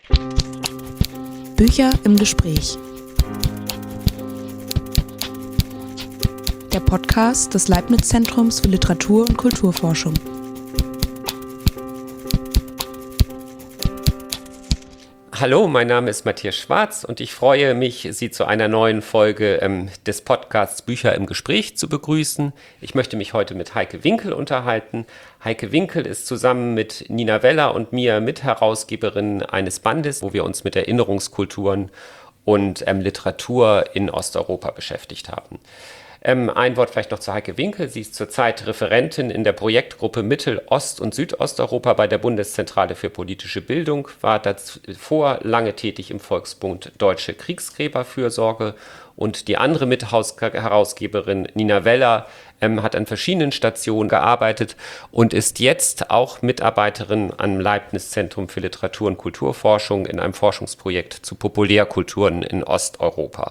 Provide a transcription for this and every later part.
Bücher im Gespräch. Der Podcast des Leibniz-Zentrums für Literatur- und Kulturforschung. Hallo, mein Name ist Matthias Schwarz und ich freue mich, Sie zu einer neuen Folge des Podcasts Bücher im Gespräch zu begrüßen. Ich möchte mich heute mit Heike Winkel unterhalten. Heike Winkel ist zusammen mit Nina Weller und mir Mitherausgeberin eines Bandes, wo wir uns mit Erinnerungskulturen und Literatur in Osteuropa beschäftigt haben. Ein Wort vielleicht noch zu Heike Winkel. Sie ist zurzeit Referentin in der Projektgruppe Mittel-, Ost- und Südosteuropa bei der Bundeszentrale für politische Bildung, war davor lange tätig im Volksbund Deutsche Kriegsgräberfürsorge und die andere Mitherausgeberin Nina Weller hat an verschiedenen Stationen gearbeitet und ist jetzt auch Mitarbeiterin am Leibniz-Zentrum für Literatur- und Kulturforschung in einem Forschungsprojekt zu Populärkulturen in Osteuropa.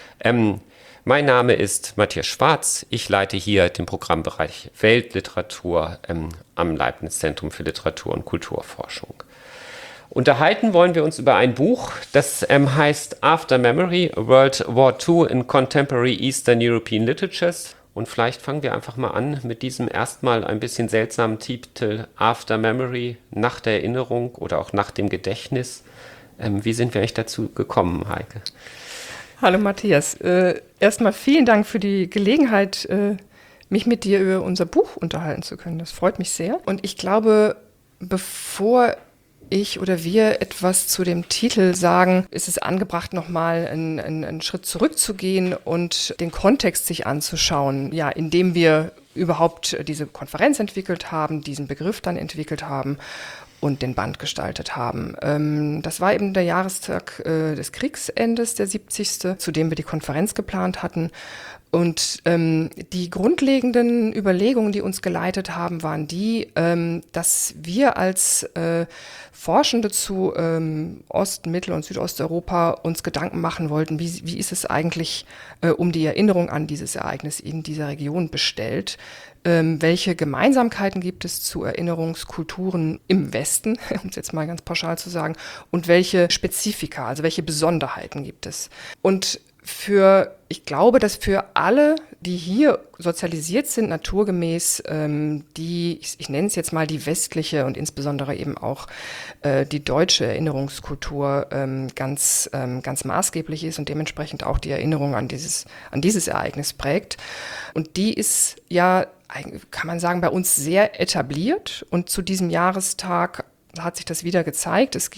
Mein Name ist Matthias Schwarz. Ich leite hier den Programmbereich Weltliteratur am Leibniz-Zentrum für Literatur- und Kulturforschung. Unterhalten wollen wir uns über ein Buch, das heißt After Memory, World War II in Contemporary Eastern European Literatures. Und vielleicht fangen wir einfach mal an mit diesem erstmal ein bisschen seltsamen Titel After Memory, nach der Erinnerung oder auch nach dem Gedächtnis. Wie sind wir eigentlich dazu gekommen, Heike? Hallo Matthias, erstmal vielen Dank für die Gelegenheit, mich mit dir über unser Buch unterhalten zu können. Das freut mich sehr. Und ich glaube, bevor ich oder wir etwas zu dem Titel sagen, ist es angebracht, nochmal einen Schritt zurückzugehen und den Kontext sich anzuschauen, ja, in dem wir überhaupt diese Konferenz entwickelt haben, diesen Begriff dann entwickelt haben und den Band gestaltet haben. Das war eben der Jahrestag des Kriegsendes, der 70., zu dem wir die Konferenz geplant hatten. Und die grundlegenden Überlegungen, die uns geleitet haben, waren die, dass wir als Forschende zu Ost-, Mittel- und Südosteuropa uns Gedanken machen wollten, wie ist es eigentlich um die Erinnerung an dieses Ereignis in dieser Region bestellt. Welche Gemeinsamkeiten gibt es zu Erinnerungskulturen im Westen, um es jetzt mal ganz pauschal zu sagen, und welche Spezifika, also welche Besonderheiten gibt es? Und ich glaube, dass für alle, die hier sozialisiert sind, naturgemäß, ich nenne es jetzt mal die westliche und insbesondere eben auch die deutsche Erinnerungskultur ganz maßgeblich ist und dementsprechend auch die Erinnerung an dieses Ereignis prägt. Und die ist ja, kann man sagen, bei uns sehr etabliert. Und zu diesem Jahrestag hat sich das wieder gezeigt. Es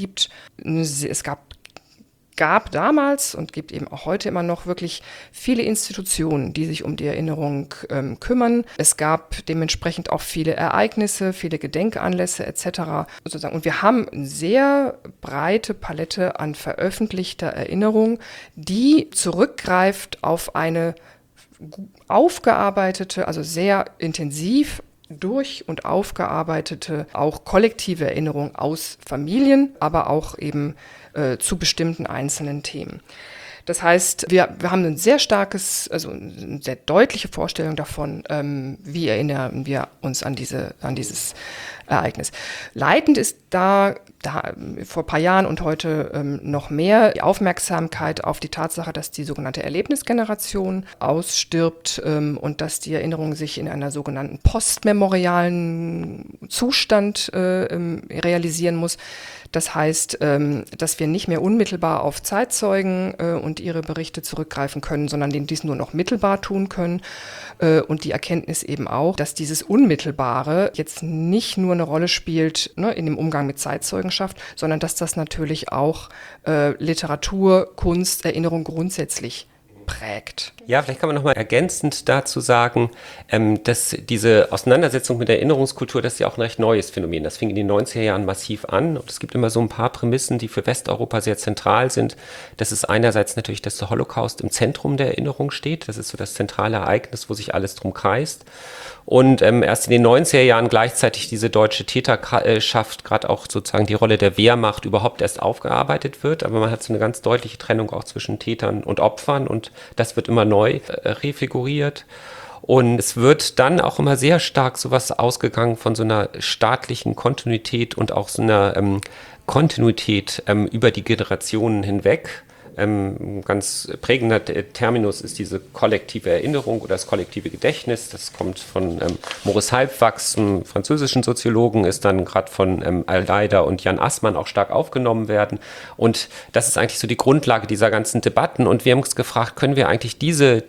gab damals und gibt eben auch heute immer noch wirklich viele Institutionen, die sich um die Erinnerung kümmern. Es gab dementsprechend auch viele Ereignisse, viele Gedenkanlässe etc. sozusagen. Und wir haben eine sehr breite Palette an veröffentlichter Erinnerung, die zurückgreift auf eine aufgearbeitete, also sehr intensiv durch- und aufgearbeitete, auch kollektive Erinnerung aus Familien, aber auch eben zu bestimmten einzelnen Themen. Das heißt, wir haben ein sehr starkes, also eine sehr deutliche Vorstellung davon, wie erinnern wir uns an dieses Ereignis. Leitend ist da vor ein paar Jahren und heute noch mehr die Aufmerksamkeit auf die Tatsache, dass die sogenannte Erlebnisgeneration ausstirbt und dass die Erinnerung sich in einer sogenannten postmemorialen Zustand realisieren muss. Das heißt, dass wir nicht mehr unmittelbar auf Zeitzeugen und ihre Berichte zurückgreifen können, sondern dies nur noch mittelbar tun können. Und die Erkenntnis eben auch, dass dieses Unmittelbare jetzt nicht nur eine Rolle spielt, ne, in dem Umgang mit Zeitzeugenschaft, sondern dass das natürlich auch Literatur, Kunst, Erinnerung grundsätzlich prägt. Ja, vielleicht kann man nochmal ergänzend dazu sagen, dass diese Auseinandersetzung mit der Erinnerungskultur, das ist ja auch ein recht neues Phänomen. Das fing in den 90er Jahren massiv an und es gibt immer so ein paar Prämissen, die für Westeuropa sehr zentral sind. Das ist einerseits natürlich, dass der Holocaust im Zentrum der Erinnerung steht. Das ist so das zentrale Ereignis, wo sich alles drum kreist. Und erst in den 90er Jahren gleichzeitig diese deutsche Täterschaft, gerade auch sozusagen die Rolle der Wehrmacht überhaupt erst aufgearbeitet wird. Aber man hat so eine ganz deutliche Trennung auch zwischen Tätern und Opfern und das wird immer neu refiguriert. Und es wird dann auch immer sehr stark sowas ausgegangen von so einer staatlichen Kontinuität und auch so einer Kontinuität über die Generationen hinweg. Ganz prägender Terminus ist diese kollektive Erinnerung oder das kollektive Gedächtnis. Das kommt von Maurice Halbwachs, einem französischen Soziologen, ist dann gerade von Almeida und Jan Assmann auch stark aufgenommen werden. Und das ist eigentlich so die Grundlage dieser ganzen Debatten. Und wir haben uns gefragt, können wir eigentlich diese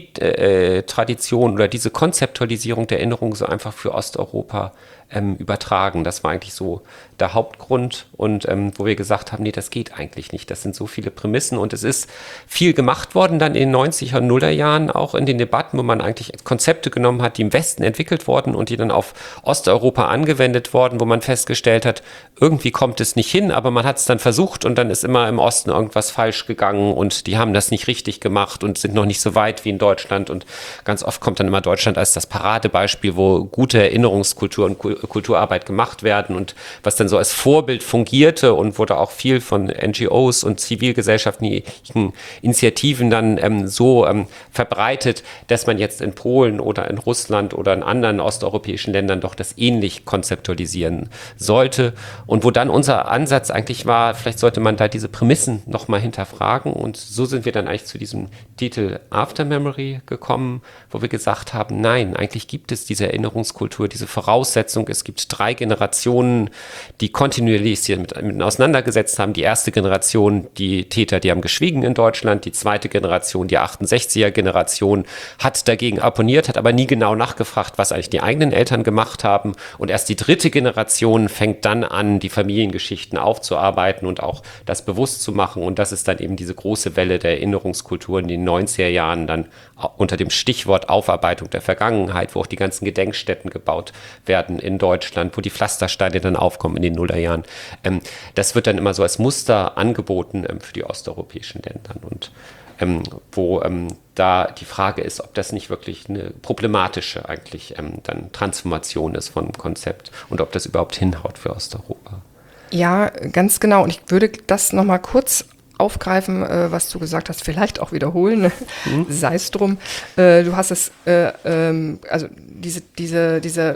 Theorietradition oder diese Konzeptualisierung der Erinnerung so einfach für Osteuropa übertragen. Das war eigentlich so der Hauptgrund und wo wir gesagt haben, nee, das geht eigentlich nicht. Das sind so viele Prämissen und es ist viel gemacht worden dann in den 90er und 0er Jahren, auch in den Debatten, wo man eigentlich Konzepte genommen hat, die im Westen entwickelt wurden und die dann auf Osteuropa angewendet wurden, wo man festgestellt hat, irgendwie kommt es nicht hin, aber man hat es dann versucht und dann ist immer im Osten irgendwas falsch gegangen und die haben das nicht richtig gemacht und sind noch nicht so weit wie in Deutschland und ganz oft kommt dann immer Deutschland als das Paradebeispiel, wo gute Erinnerungskultur und Kulturarbeit gemacht werden und was dann so als Vorbild fungierte und wurde auch viel von NGOs und zivilgesellschaftlichen Initiativen dann verbreitet, dass man jetzt in Polen oder in Russland oder in anderen osteuropäischen Ländern doch das ähnlich konzeptualisieren sollte. Und wo dann unser Ansatz eigentlich war, vielleicht sollte man da diese Prämissen nochmal hinterfragen. Und so sind wir dann eigentlich zu diesem Titel After Memory gekommen, wo wir gesagt haben, nein, eigentlich gibt es diese Erinnerungskultur, diese Voraussetzung. Es gibt 3 Generationen, die kontinuierlich sich mit auseinandergesetzt haben. Die erste Generation, die Täter, die haben geschwiegen in Deutschland. Die zweite Generation, die 68er-Generation, hat dagegen opponiert, hat aber nie genau nachgefragt, was eigentlich die eigenen Eltern gemacht haben. Und erst die dritte Generation fängt dann an, die Familiengeschichten aufzuarbeiten und auch das bewusst zu machen. Und das ist dann eben diese große Welle der Erinnerungskultur in den 90er Jahren dann unter dem Stichwort Aufarbeitung der Vergangenheit, wo auch die ganzen Gedenkstätten gebaut werden in Deutschland, wo die Pflastersteine dann aufkommen in den Nullerjahren. Das wird dann immer so als Muster angeboten für die osteuropäischen Länder und wo da die Frage ist, ob das nicht wirklich eine problematische eigentlich dann Transformation ist von Konzept und ob das überhaupt hinhaut für Osteuropa. Ja, ganz genau. Und ich würde das nochmal kurz aufgreifen, was du gesagt hast, vielleicht auch wiederholen, sei es drum. Du hast es, also diese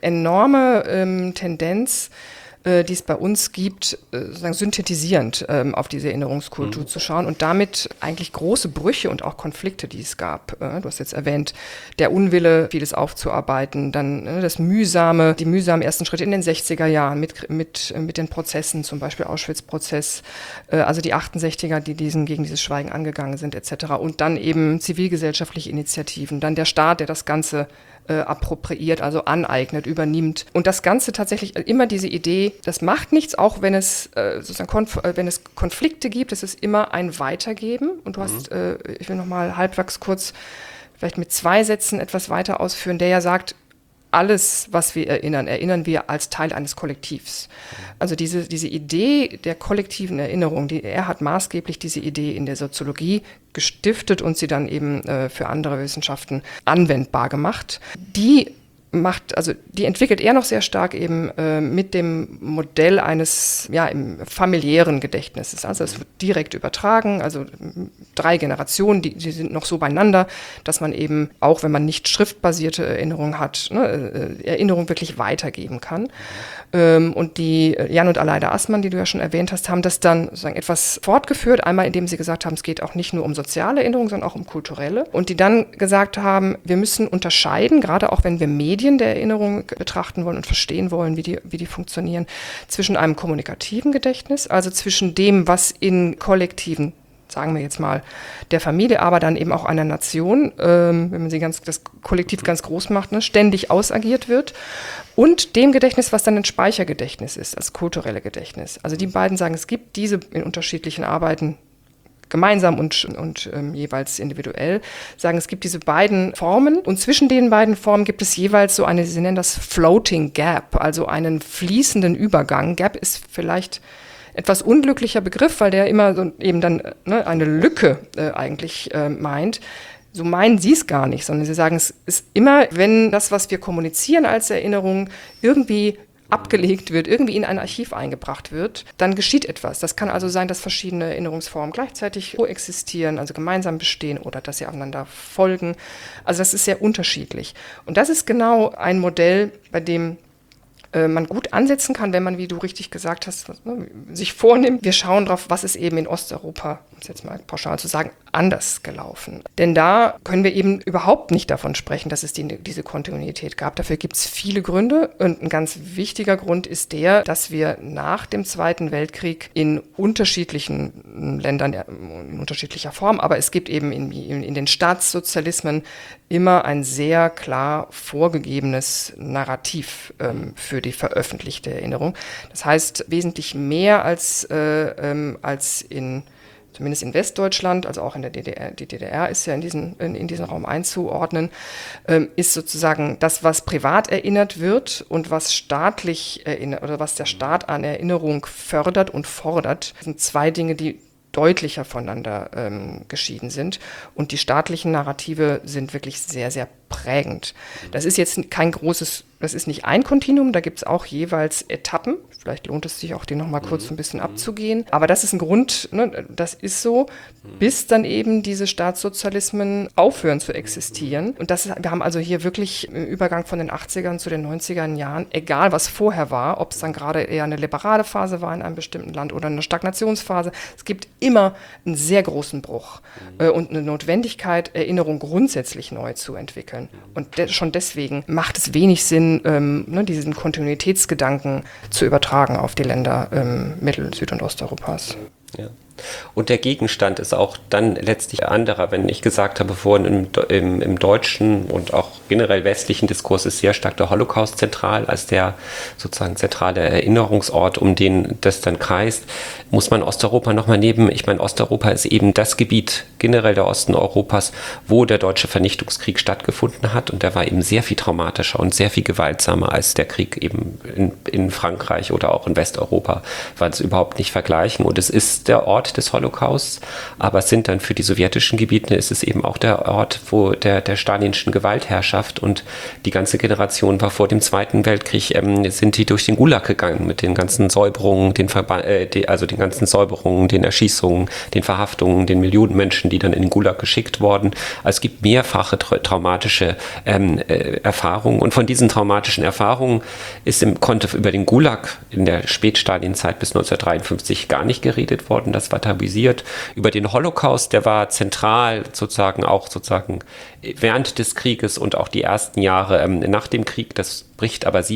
enorme Tendenz, die es bei uns gibt, sozusagen synthetisierend auf diese Erinnerungskultur zu schauen und damit eigentlich große Brüche und auch Konflikte, die es gab. Du hast jetzt erwähnt, der Unwille, vieles aufzuarbeiten, dann die mühsamen ersten Schritte in den 60er Jahren mit den Prozessen, zum Beispiel Auschwitz-Prozess, also die 68er, die gegen dieses Schweigen angegangen sind, etc. Und dann eben zivilgesellschaftliche Initiativen, dann der Staat, der das Ganze appropriiert, also aneignet, übernimmt. Und das Ganze tatsächlich immer diese Idee, das macht nichts, auch wenn es wenn es Konflikte gibt, es ist immer ein Weitergeben. Und du hast, ich will nochmal Halbwachs kurz vielleicht mit 2 Sätzen etwas weiter ausführen, der ja sagt, alles, was wir erinnern wir als Teil eines Kollektivs. Also diese Idee der kollektiven Erinnerung, er hat maßgeblich diese Idee in der Soziologie gestiftet und sie dann eben für andere Wissenschaften anwendbar gemacht. Die entwickelt er noch sehr stark eben mit dem Modell eines im familiären Gedächtnisses. Also es wird direkt übertragen, also 3 Generationen, die sind noch so beieinander, dass man eben, auch wenn man nicht schriftbasierte Erinnerung hat, Erinnerung wirklich weitergeben kann. Und die Jan und Aleida Assmann, die du ja schon erwähnt hast, haben das dann sozusagen etwas fortgeführt, einmal indem sie gesagt haben, es geht auch nicht nur um soziale Erinnerung, sondern auch um kulturelle. Und die dann gesagt haben, wir müssen unterscheiden, gerade auch wenn wir Medien der Erinnerung betrachten wollen und verstehen wollen, wie die funktionieren, zwischen einem kommunikativen Gedächtnis, also zwischen dem, was in kollektiven, sagen wir jetzt mal, der Familie, aber dann eben auch einer Nation, wenn man das Kollektiv ganz groß macht, ständig ausagiert wird, und dem Gedächtnis, was dann ein Speichergedächtnis ist, als kulturelle Gedächtnis. Also die beiden sagen, es gibt diese in unterschiedlichen Arbeiten, gemeinsam und jeweils individuell, sagen, es gibt diese beiden Formen und zwischen den beiden Formen gibt es jeweils so sie nennen das Floating Gap, also einen fließenden Übergang. Gap ist vielleicht etwas unglücklicher Begriff, weil der immer so eben dann eine Lücke eigentlich meint. So meinen sie es gar nicht, sondern sie sagen, es ist immer, wenn das, was wir kommunizieren als Erinnerung, irgendwie abgelegt wird, irgendwie in ein Archiv eingebracht wird, dann geschieht etwas. Das kann also sein, dass verschiedene Erinnerungsformen gleichzeitig koexistieren, also gemeinsam bestehen oder dass sie aufeinander folgen. Also das ist sehr unterschiedlich. Und das ist genau ein Modell, bei dem man gut ansetzen kann, wenn man, wie du richtig gesagt hast, sich vornimmt. Wir schauen drauf, was ist eben in Osteuropa, um es jetzt mal pauschal zu sagen, anders gelaufen. Denn da können wir eben überhaupt nicht davon sprechen, dass es diese Kontinuität gab. Dafür gibt es viele Gründe. Und ein ganz wichtiger Grund ist der, dass wir nach dem Zweiten Weltkrieg in unterschiedlichen Ländern, in unterschiedlicher Form, aber es gibt eben in den Staatssozialismen immer ein sehr klar vorgegebenes Narrativ für die veröffentlichte Erinnerung. Das heißt, wesentlich mehr als zumindest in Westdeutschland, also auch in der DDR, die DDR ist ja in diesen Raum einzuordnen, ist sozusagen das, was privat erinnert wird und was staatlich erinnert oder was der Staat an Erinnerung fördert und fordert, sind zwei Dinge, die deutlicher voneinander geschieden sind. Und die staatlichen Narrative sind wirklich sehr, sehr prägend. Das ist jetzt das ist nicht ein Kontinuum, da gibt es auch jeweils Etappen. Vielleicht lohnt es sich auch, die nochmal kurz ein bisschen abzugehen. Aber das ist ein Grund, ne, das ist so, bis dann eben diese Staatssozialismen aufhören zu existieren. Und wir haben also hier wirklich im Übergang von den 80ern zu den 90er Jahren, egal was vorher war, ob es dann gerade eher eine liberale Phase war in einem bestimmten Land oder eine Stagnationsphase, es gibt immer einen sehr großen Bruch und eine Notwendigkeit, Erinnerung grundsätzlich neu zu entwickeln. Und schon deswegen macht es wenig Sinn, diesen Kontinuitätsgedanken zu übertragen auf die Länder Mittel-, Süd- und Osteuropas. Ja. Und der Gegenstand ist auch dann letztlich anderer. Wenn ich gesagt habe vorhin, im deutschen und auch generell westlichen Diskurs ist sehr stark der Holocaust zentral als der sozusagen zentrale Erinnerungsort, um den das dann kreist, muss man Osteuropa nochmal nehmen. Ich meine, Osteuropa ist eben das Gebiet, generell der Osten Europas, wo der deutsche Vernichtungskrieg stattgefunden hat, und der war eben sehr viel traumatischer und sehr viel gewaltsamer als der Krieg eben in Frankreich oder auch in Westeuropa, weil es überhaupt nicht vergleichen. Und es ist der Ort des Holocausts, aber es sind dann für die sowjetischen Gebiete, ist es eben auch der Ort, wo der stalinischen Gewaltherrschaft, und die ganze Generation war vor dem Zweiten Weltkrieg, sind die durch den Gulag gegangen mit den ganzen Säuberungen, den ganzen Säuberungen, den Erschießungen, den Verhaftungen, den Millionen Menschen, die dann in den Gulag geschickt wurden. Also es gibt mehrfache traumatische Erfahrungen, und von diesen traumatischen Erfahrungen konnte über den Gulag in der Spätstalinzeit bis 1953 gar nicht geredet worden. Das war tabuisiert. Über den Holocaust, der war zentral sozusagen während des Krieges und auch die ersten Jahre nach dem Krieg. Das bricht aber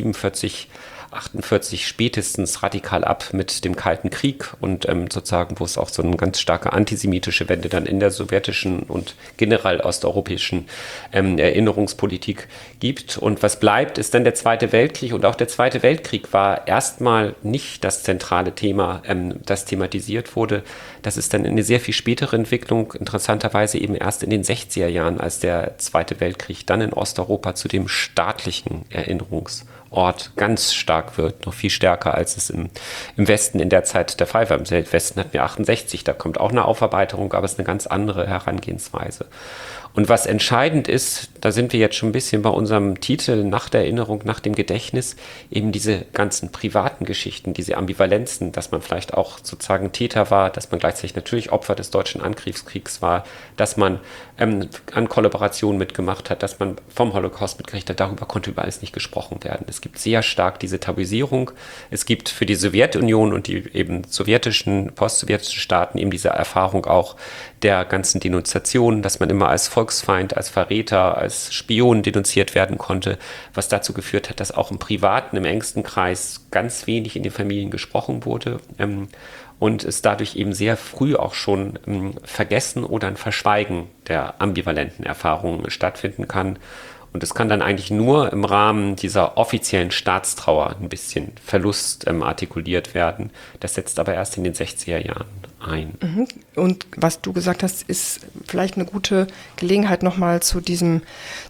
48 spätestens radikal ab mit dem Kalten Krieg und sozusagen, wo es auch so eine ganz starke antisemitische Wende dann in der sowjetischen und generell osteuropäischen Erinnerungspolitik gibt. Und was bleibt, ist dann der Zweite Weltkrieg, und auch der Zweite Weltkrieg war erstmal nicht das zentrale Thema, das thematisiert wurde. Das ist dann eine sehr viel spätere Entwicklung, interessanterweise eben erst in den 60er Jahren, als der Zweite Weltkrieg dann in Osteuropa zu dem staatlichen Erinnerungsort ganz stark wird, noch viel stärker, als es im Westen in der Zeit der Fall war. Im Westen hatten wir 68, da kommt auch eine Aufarbeitung, aber es ist eine ganz andere Herangehensweise. Und was entscheidend ist, da sind wir jetzt schon ein bisschen bei unserem Titel nach der Erinnerung, nach dem Gedächtnis, eben diese ganzen privaten Geschichten, diese Ambivalenzen, dass man vielleicht auch sozusagen Täter war, dass man gleichzeitig natürlich Opfer des deutschen Angriffskriegs war, dass man an Kollaborationen mitgemacht hat, dass man vom Holocaust mitgekriegt hat, darüber konnte über alles nicht gesprochen werden. Es gibt sehr stark diese Tabuisierung. Es gibt für die Sowjetunion und die eben postsowjetischen Staaten eben diese Erfahrung auch der ganzen Denunziation, dass man immer als Volksfeind, als Verräter, als Spion denunziert werden konnte, was dazu geführt hat, dass auch im privaten, im engsten Kreis ganz wenig in den Familien gesprochen wurde und es dadurch eben sehr früh auch schon Vergessen oder ein Verschweigen der ambivalenten Erfahrungen stattfinden kann. Und es kann dann eigentlich nur im Rahmen dieser offiziellen Staatstrauer ein bisschen Verlust artikuliert werden. Das setzt aber erst in den 60er Jahren ein. Und was du gesagt hast, ist vielleicht eine gute Gelegenheit, nochmal zu diesem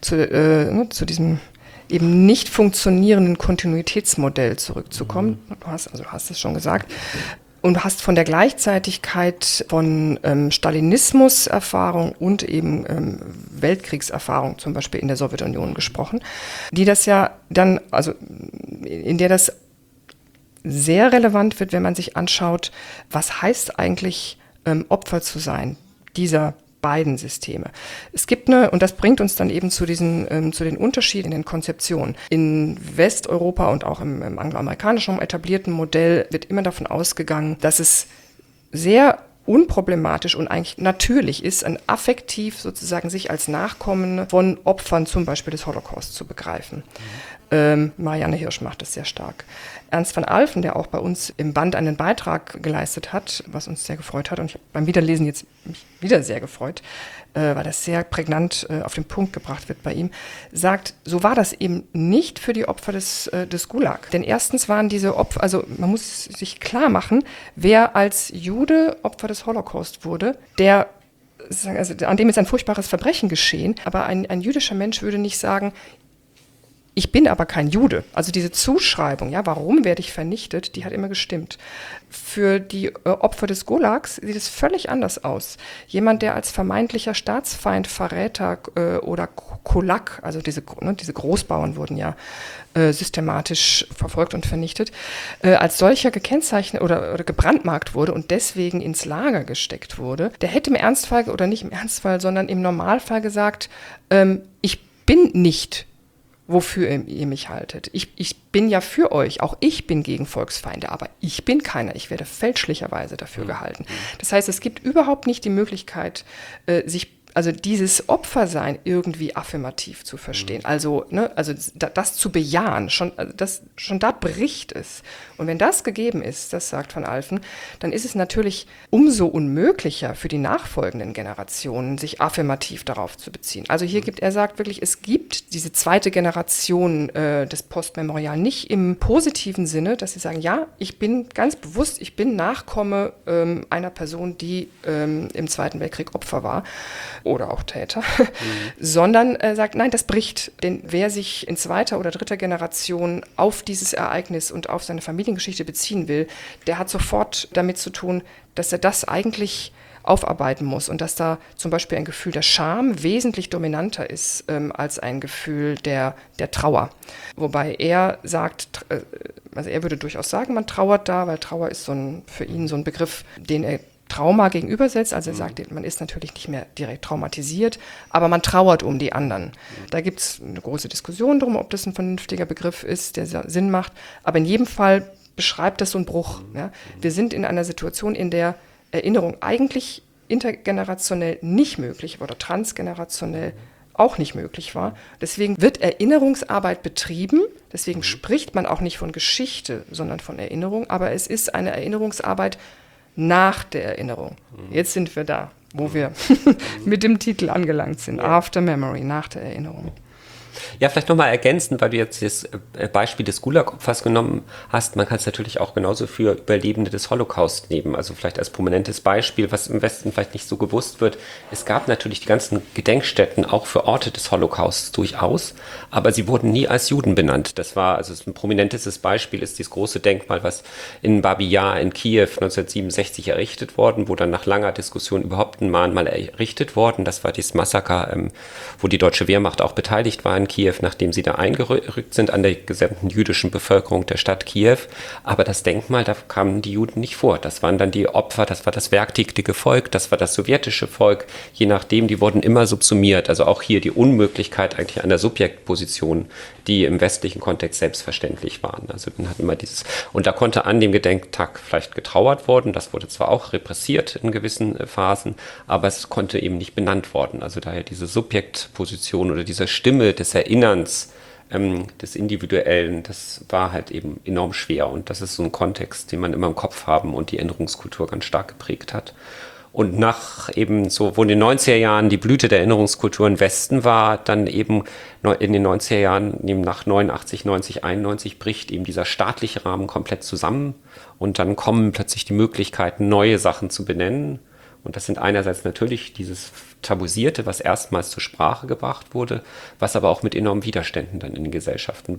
eben nicht funktionierenden Kontinuitätsmodell zurückzukommen. Du hast es schon gesagt. Und du hast von der Gleichzeitigkeit von Stalinismus-Erfahrung und eben Weltkriegserfahrung, zum Beispiel in der Sowjetunion, gesprochen, die das ja dann, also in der das sehr relevant wird, wenn man sich anschaut, was heißt eigentlich Opfer zu sein, dieser beiden Systeme. Es gibt und das bringt uns dann eben zu den Unterschieden in den Konzeptionen. In Westeuropa und auch im angloamerikanischen etablierten Modell wird immer davon ausgegangen, dass es sehr unproblematisch und eigentlich natürlich ist, ein affektiv sozusagen sich als Nachkommene von Opfern zum Beispiel des Holocaust zu begreifen. Marianne Hirsch macht das sehr stark. Ernst van Alphen, der auch bei uns im Band einen Beitrag geleistet hat, was uns sehr gefreut hat, und ich habe beim Wiederlesen jetzt mich wieder sehr gefreut, weil das sehr prägnant auf den Punkt gebracht wird bei ihm, sagt, so war das eben nicht für die Opfer des Gulag. Denn erstens waren diese Opfer, also man muss sich klar machen, wer als Jude Opfer des Holocaust wurde, an dem ist ein furchtbares Verbrechen geschehen, aber ein jüdischer Mensch würde nicht sagen, ich bin aber kein Jude. Also diese Zuschreibung, ja, warum werde ich vernichtet, die hat immer gestimmt. Für die Opfer des Gulags sieht es völlig anders aus. Jemand, der als vermeintlicher Staatsfeind, Verräter oder Kulak, also diese Großbauern wurden ja systematisch verfolgt und vernichtet, als solcher gekennzeichnet oder gebrandmarkt wurde und deswegen ins Lager gesteckt wurde, der hätte im Ernstfall, oder nicht im Ernstfall, sondern im Normalfall gesagt, ich bin nicht, wofür ihr mich haltet. Ich bin ja für euch, auch ich bin gegen Volksfeinde, aber ich bin keiner, ich werde fälschlicherweise dafür gehalten. Das heißt, es gibt überhaupt nicht die Möglichkeit, also dieses Opfersein irgendwie affirmativ zu verstehen, also das zu bejahen, schon da bricht es. Und wenn das gegeben ist, das sagt Van Alphen, dann ist es natürlich umso unmöglicher für die nachfolgenden Generationen, sich affirmativ darauf zu beziehen. Also er sagt wirklich, es gibt diese zweite Generation des Postmemorial nicht im positiven Sinne, dass sie sagen, ja, ich bin ganz bewusst, ich bin Nachkomme einer Person, die im Zweiten Weltkrieg Opfer war oder auch Täter, sondern sagt, nein, das bricht. Denn wer sich in zweiter oder dritter Generation auf dieses Ereignis und auf seine Familiengeschichte beziehen will, der hat sofort damit zu tun, dass er das eigentlich aufarbeiten muss und dass da zum Beispiel ein Gefühl der Scham wesentlich dominanter ist als ein Gefühl der Trauer. Wobei er sagt, also er würde durchaus sagen, man trauert da, weil Trauer ist für ihn so ein Begriff, den er Trauma gegenübersetzt. Also er sagt, man ist natürlich nicht mehr direkt traumatisiert, aber man trauert um die anderen. Da gibt es eine große Diskussion drum, ob das ein vernünftiger Begriff ist, der Sinn macht. Aber in jedem Fall beschreibt das so einen Bruch. Ja? Wir sind in einer Situation, in der Erinnerung eigentlich intergenerationell nicht möglich oder transgenerationell auch nicht möglich war. Deswegen wird Erinnerungsarbeit betrieben, deswegen spricht man auch nicht von Geschichte, sondern von Erinnerung, aber es ist eine Erinnerungsarbeit nach der Erinnerung. Jetzt sind wir da, wo wir mit dem Titel angelangt sind. After Memory, nach der Erinnerung. Ja, vielleicht nochmal ergänzen, weil du jetzt das Beispiel des Gulag-Opfers genommen hast. Man kann es natürlich auch genauso für Überlebende des Holocaust nehmen. Also vielleicht als prominentes Beispiel, was im Westen vielleicht nicht so gewusst wird. Es gab natürlich die ganzen Gedenkstätten auch für Orte des Holocausts durchaus, aber sie wurden nie als Juden benannt. Das war, also ein prominentestes Beispiel ist dieses große Denkmal, was in Babi Yar in Kiew 1967 errichtet worden, wo dann nach langer Diskussion überhaupt ein Mahnmal errichtet worden. Das war dieses Massaker, wo die deutsche Wehrmacht auch beteiligt war in Kiew, nachdem sie da eingerückt sind an der gesamten jüdischen Bevölkerung der Stadt Kiew. Aber das Denkmal, da kamen die Juden nicht vor. Das waren dann die Opfer, das war das werktätige Volk, das war das sowjetische Volk. Je nachdem, die wurden immer subsumiert. Also auch hier die Unmöglichkeit eigentlich einer Subjektposition, die im westlichen Kontext selbstverständlich waren. Also man hat immer dieses, und da konnte an dem Gedenktag vielleicht getrauert worden. Das wurde zwar auch repressiert in gewissen Phasen, aber es konnte eben nicht benannt worden. Also daher diese Subjektposition oder diese Stimme des Erinnerns, des Individuellen, das war halt eben enorm schwer. Und das ist so ein Kontext, den man immer im Kopf haben und die Erinnerungskultur ganz stark geprägt hat. Und nach eben so, wo in den 90er Jahren die Blüte der Erinnerungskultur im Westen war, dann eben in den 90er Jahren, eben nach 89, 90, 91 bricht eben dieser staatliche Rahmen komplett zusammen und dann kommen plötzlich die Möglichkeiten, neue Sachen zu benennen. Und das sind einerseits natürlich dieses Tabuisierte, was erstmals zur Sprache gebracht wurde, was aber auch mit enormen Widerständen dann in den Gesellschaften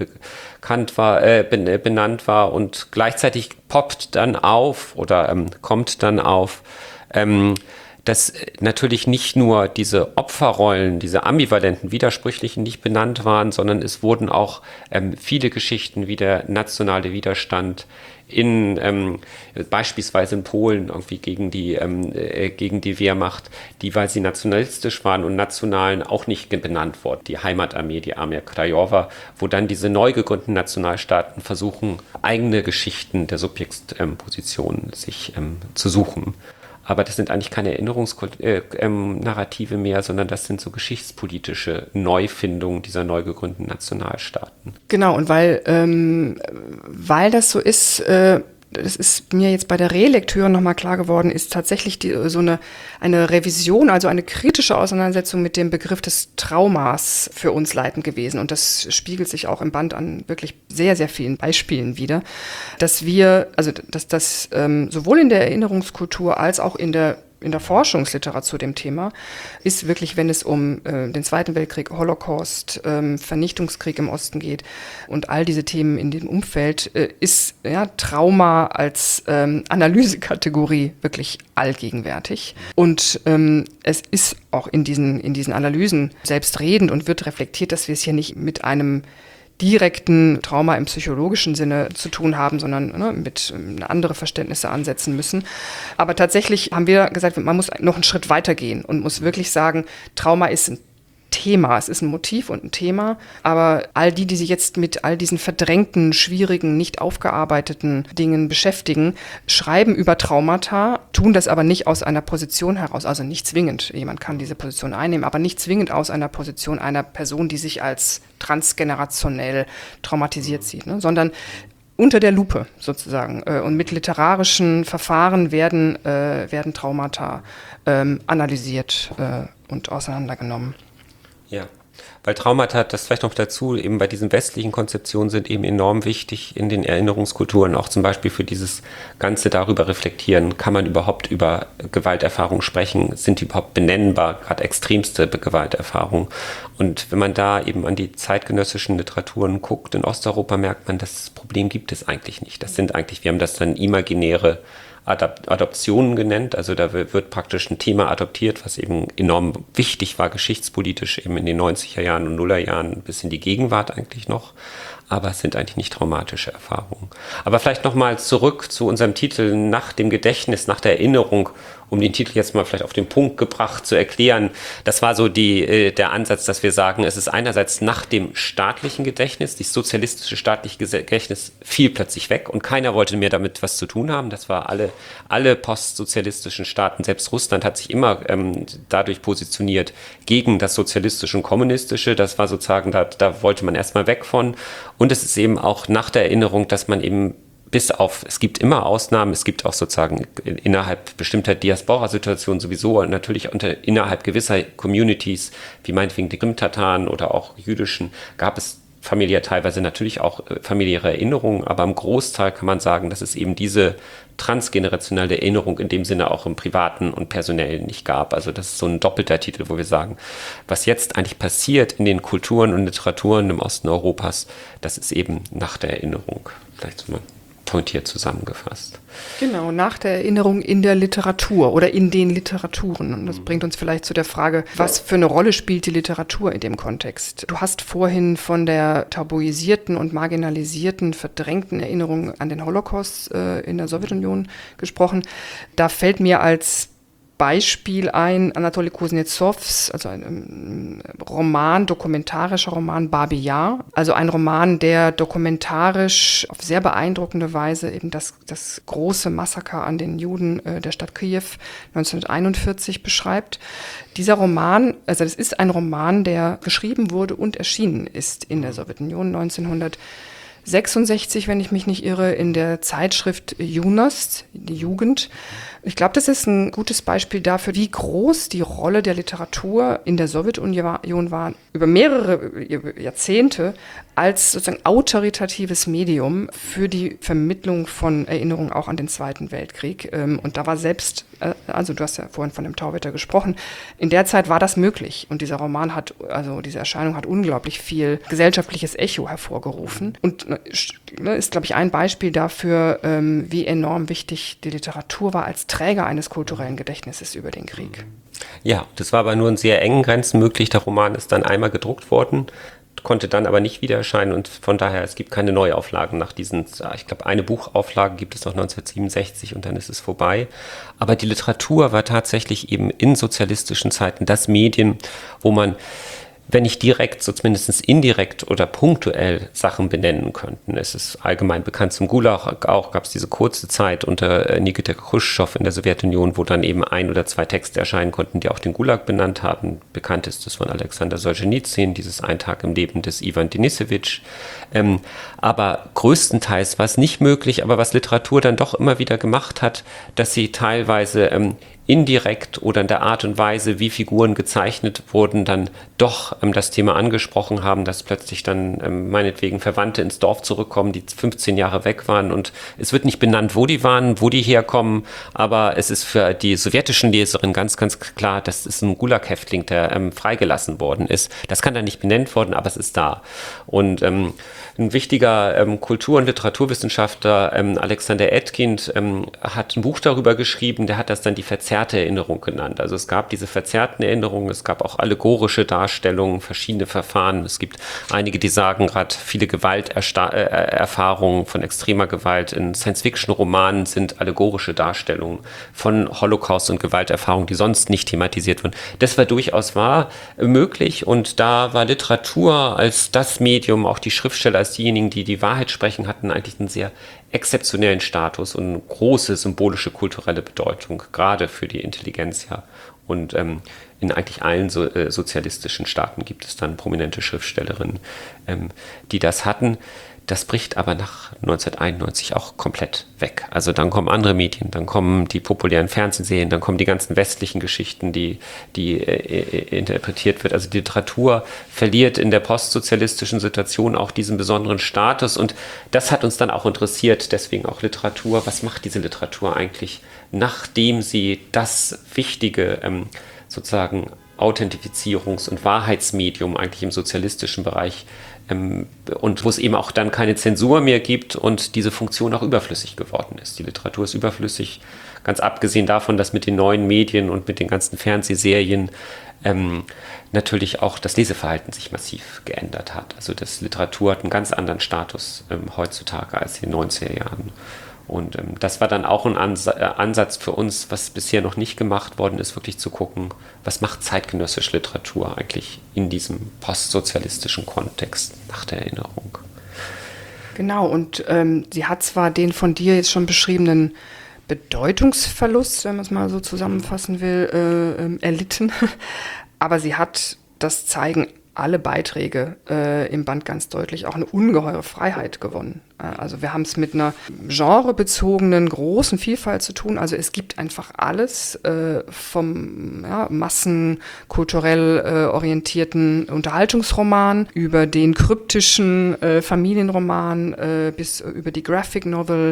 benannt war und gleichzeitig poppt dann auf oder kommt dann auf dass natürlich nicht nur diese Opferrollen, diese ambivalenten, widersprüchlichen nicht benannt waren, sondern es wurden auch viele Geschichten wie der nationale Widerstand beispielsweise in Polen irgendwie gegen die Wehrmacht, die, weil sie nationalistisch waren und nationalen, auch nicht benannt wurden. Die Heimatarmee, die Armia Krajowa, wo dann diese neu gegründeten Nationalstaaten versuchen, eigene Geschichten der Subjektposition sich zu suchen. Aber das sind eigentlich keine Erinnerungsnarrative mehr, sondern das sind so geschichtspolitische Neufindungen dieser neu gegründeten Nationalstaaten. Genau, und weil das so ist, das ist mir jetzt bei der Relektüre nochmal klar geworden, ist tatsächlich eine Revision, also eine kritische Auseinandersetzung mit dem Begriff des Traumas für uns leitend gewesen. Und das spiegelt sich auch im Band an wirklich sehr, sehr vielen Beispielen wider, dass das sowohl in der Erinnerungskultur als auch in der Forschungsliteratur dem Thema ist wirklich, wenn es um den Zweiten Weltkrieg, Holocaust, Vernichtungskrieg im Osten geht und all diese Themen in dem Umfeld, ist Trauma als Analysekategorie wirklich allgegenwärtig. Und es ist auch in diesen Analysen selbstredend und wird reflektiert, dass wir es hier nicht mit einem direkten Trauma im psychologischen Sinne zu tun haben, sondern mit andere Verständnisse ansetzen müssen. Aber tatsächlich haben wir gesagt, man muss noch einen Schritt weiter gehen und muss wirklich sagen, Trauma ist ein Thema, es ist ein Motiv und ein Thema, aber all die sich jetzt mit all diesen verdrängten, schwierigen, nicht aufgearbeiteten Dingen beschäftigen, schreiben über Traumata, tun das aber nicht aus einer Position heraus, also nicht zwingend, jemand kann diese Position einnehmen, aber nicht zwingend aus einer Position einer Person, die sich als transgenerationell traumatisiert sieht, sondern unter der Lupe sozusagen. Und mit literarischen Verfahren werden Traumata analysiert und auseinandergenommen. Ja, weil Traumata, das vielleicht noch dazu, eben bei diesen westlichen Konzeptionen sind eben enorm wichtig in den Erinnerungskulturen, auch zum Beispiel für dieses Ganze darüber reflektieren, kann man überhaupt über Gewalterfahrungen sprechen, sind die überhaupt benennbar, gerade extremste Gewalterfahrungen. Und wenn man da eben an die zeitgenössischen Literaturen guckt in Osteuropa, merkt man, das Problem gibt es eigentlich nicht. Das sind eigentlich, wir haben das dann imaginäre Adoptionen genannt, also da wird praktisch ein Thema adoptiert, was eben enorm wichtig war, geschichtspolitisch eben in den 90er Jahren und Nullerjahren bis in die Gegenwart eigentlich noch, aber es sind eigentlich nicht traumatische Erfahrungen. Aber vielleicht nochmal zurück zu unserem Titel nach dem Gedächtnis, nach der Erinnerung, um den Titel jetzt mal vielleicht auf den Punkt gebracht zu erklären. Das war so der Ansatz, dass wir sagen, es ist einerseits nach dem staatlichen Gedächtnis, das sozialistische staatliche Gedächtnis fiel plötzlich weg und keiner wollte mehr damit was zu tun haben. Das war alle postsozialistischen Staaten, selbst Russland hat sich immer dadurch positioniert gegen das sozialistische und kommunistische. Das war sozusagen, da wollte man erstmal weg von. Und es ist eben auch nach der Erinnerung, dass man eben es gibt immer Ausnahmen, es gibt auch sozusagen innerhalb bestimmter Diaspora-Situationen sowieso natürlich innerhalb gewisser Communities, wie meinetwegen die Krim-Tataren oder auch jüdischen, gab es familiär teilweise natürlich auch familiäre Erinnerungen, aber im Großteil kann man sagen, dass es eben diese transgenerationelle Erinnerung in dem Sinne auch im Privaten und Personellen nicht gab. Also das ist so ein doppelter Titel, wo wir sagen, was jetzt eigentlich passiert in den Kulturen und Literaturen im Osten Europas, das ist eben nach der Erinnerung. Vielleicht so mal pointiert zusammengefasst. Genau, nach der Erinnerung in der Literatur oder in den Literaturen. Und das bringt uns vielleicht zu der Frage, was für eine Rolle spielt die Literatur in dem Kontext? Du hast vorhin von der tabuisierten und marginalisierten, verdrängten Erinnerung an den Holocaust in der Sowjetunion gesprochen. Da fällt mir als Beispiel ein Anatoli Kuznetsovs, also ein dokumentarischer Roman Babi Yar, also ein Roman, der dokumentarisch auf sehr beeindruckende Weise eben das große Massaker an den Juden der Stadt Kiew 1941 beschreibt. Dieser Roman, also das ist ein Roman, der geschrieben wurde und erschienen ist in der Sowjetunion 1966, wenn ich mich nicht irre, in der Zeitschrift Junost, die Jugend. Ich glaube, das ist ein gutes Beispiel dafür, wie groß die Rolle der Literatur in der Sowjetunion war, über mehrere Jahrzehnte als sozusagen autoritatives Medium für die Vermittlung von Erinnerungen auch an den Zweiten Weltkrieg. Und da war selbst, also du hast ja vorhin von dem Tauwetter gesprochen, in der Zeit war das möglich. Und dieser Roman diese Erscheinung hat unglaublich viel gesellschaftliches Echo hervorgerufen. Und ist, glaube ich, ein Beispiel dafür, wie enorm wichtig die Literatur war als Träger eines kulturellen Gedächtnisses über den Krieg. Ja, das war aber nur in sehr engen Grenzen möglich. Der Roman ist dann einmal gedruckt worden, konnte dann aber nicht wieder erscheinen und von daher, es gibt keine Neuauflagen nach diesen, ich glaube, eine Buchauflage gibt es noch 1967 und dann ist es vorbei. Aber die Literatur war tatsächlich eben in sozialistischen Zeiten das Medium, wo man, wenn nicht direkt, so zumindest indirekt oder punktuell Sachen benennen könnten. Es ist allgemein bekannt, zum Gulag auch gab es diese kurze Zeit unter Nikita Chruschtschow in der Sowjetunion, wo dann eben 1 oder 2 Texte erscheinen konnten, die auch den Gulag benannt haben. Bekannt ist das von Alexander Solzhenitsyn, dieses Ein Tag im Leben des Iwan Denisewitsch. Aber größtenteils war es nicht möglich, aber was Literatur dann doch immer wieder gemacht hat, dass sie teilweise indirekt oder in der Art und Weise, wie Figuren gezeichnet wurden, dann doch das Thema angesprochen haben, dass plötzlich dann meinetwegen Verwandte ins Dorf zurückkommen, die 15 Jahre weg waren und es wird nicht benannt, wo die waren, wo die herkommen, aber es ist für die sowjetischen Leserinnen ganz, ganz klar, das ist ein Gulag-Häftling, der freigelassen worden ist. Das kann da nicht benannt worden, aber es ist da. Und ein wichtiger Kultur- und Literaturwissenschaftler, Alexander Etkind, hat ein Buch darüber geschrieben, der hat das dann die verzerrte Erinnerung genannt. Also es gab diese verzerrten Erinnerungen, es gab auch allegorische Darstellungen, verschiedene Verfahren. Es gibt einige, die sagen, gerade viele Gewalterfahrungen von extremer Gewalt in Science-Fiction-Romanen sind allegorische Darstellungen von Holocaust und Gewalterfahrungen, die sonst nicht thematisiert wurden. Das war durchaus möglich und da war Literatur als das Medium, auch die Schriftsteller als diejenigen, die die Wahrheit sprechen, hatten eigentlich einen sehr exzeptionellen Status und eine große symbolische kulturelle Bedeutung, gerade für die Intelligenzia. Und in eigentlich allen sozialistischen Staaten gibt es dann prominente Schriftstellerinnen, die das hatten. Das bricht aber nach 1991 auch komplett weg. Also dann kommen andere Medien, dann kommen die populären Fernsehserien, dann kommen die ganzen westlichen Geschichten, die interpretiert wird. Also die Literatur verliert in der postsozialistischen Situation auch diesen besonderen Status und das hat uns dann auch interessiert, deswegen auch Literatur. Was macht diese Literatur eigentlich, nachdem sie das wichtige sozusagen Authentifizierungs- und Wahrheitsmedium eigentlich im sozialistischen Bereich und wo es eben auch dann keine Zensur mehr gibt und diese Funktion auch überflüssig geworden ist. Die Literatur ist überflüssig, ganz abgesehen davon, dass mit den neuen Medien und mit den ganzen Fernsehserien natürlich auch das Leseverhalten sich massiv geändert hat. Also das Literatur hat einen ganz anderen Status heutzutage als in den 90er Jahren. Und das war dann auch ein Ansatz für uns, was bisher noch nicht gemacht worden ist, wirklich zu gucken, was macht zeitgenössische Literatur eigentlich in diesem postsozialistischen Kontext nach der Erinnerung. Genau, und sie hat zwar den von dir jetzt schon beschriebenen Bedeutungsverlust, wenn man es mal so zusammenfassen will, erlitten, aber sie hat, das zeigen alle Beiträge im Band ganz deutlich, auch eine ungeheure Freiheit gewonnen. Also wir haben es mit einer genrebezogenen großen Vielfalt zu tun. Also es gibt einfach alles vom massenkulturell orientierten Unterhaltungsroman über den kryptischen Familienroman bis über die Graphic Novel,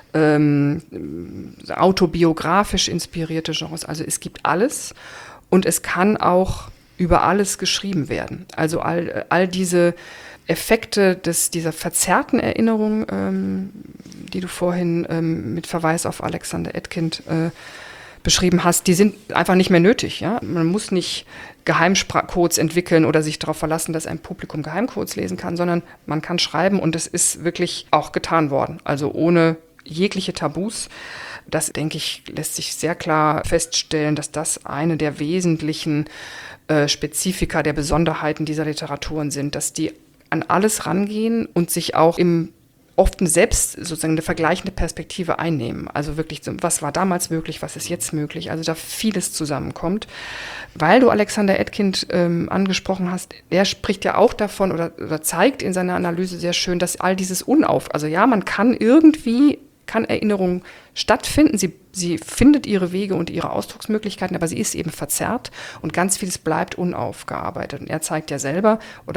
autobiografisch inspirierte Genres. Also es gibt alles und es kann auch über alles geschrieben werden. Also all diese Effekte dieser verzerrten Erinnerung, die du vorhin mit Verweis auf Alexander Etkind beschrieben hast, die sind einfach nicht mehr nötig. Ja? Man muss nicht Geheimcodes entwickeln oder sich darauf verlassen, dass ein Publikum Geheimcodes lesen kann, sondern man kann schreiben und es ist wirklich auch getan worden. Also ohne jegliche Tabus. Das, denke ich, lässt sich sehr klar feststellen, dass das eine der wesentlichen Spezifika der Besonderheiten dieser Literaturen sind, dass die an alles rangehen und sich auch im oft selbst sozusagen eine vergleichende Perspektive einnehmen. Also wirklich, was war damals möglich, was ist jetzt möglich? Also da vieles zusammenkommt. Weil du Alexander Etkind angesprochen hast, er spricht ja auch davon oder zeigt in seiner Analyse sehr schön, dass all dieses also ja, man kann Erinnerung stattfinden, sie findet ihre Wege und ihre Ausdrucksmöglichkeiten, aber sie ist eben verzerrt und ganz vieles bleibt unaufgearbeitet. Und er zeigt ja selber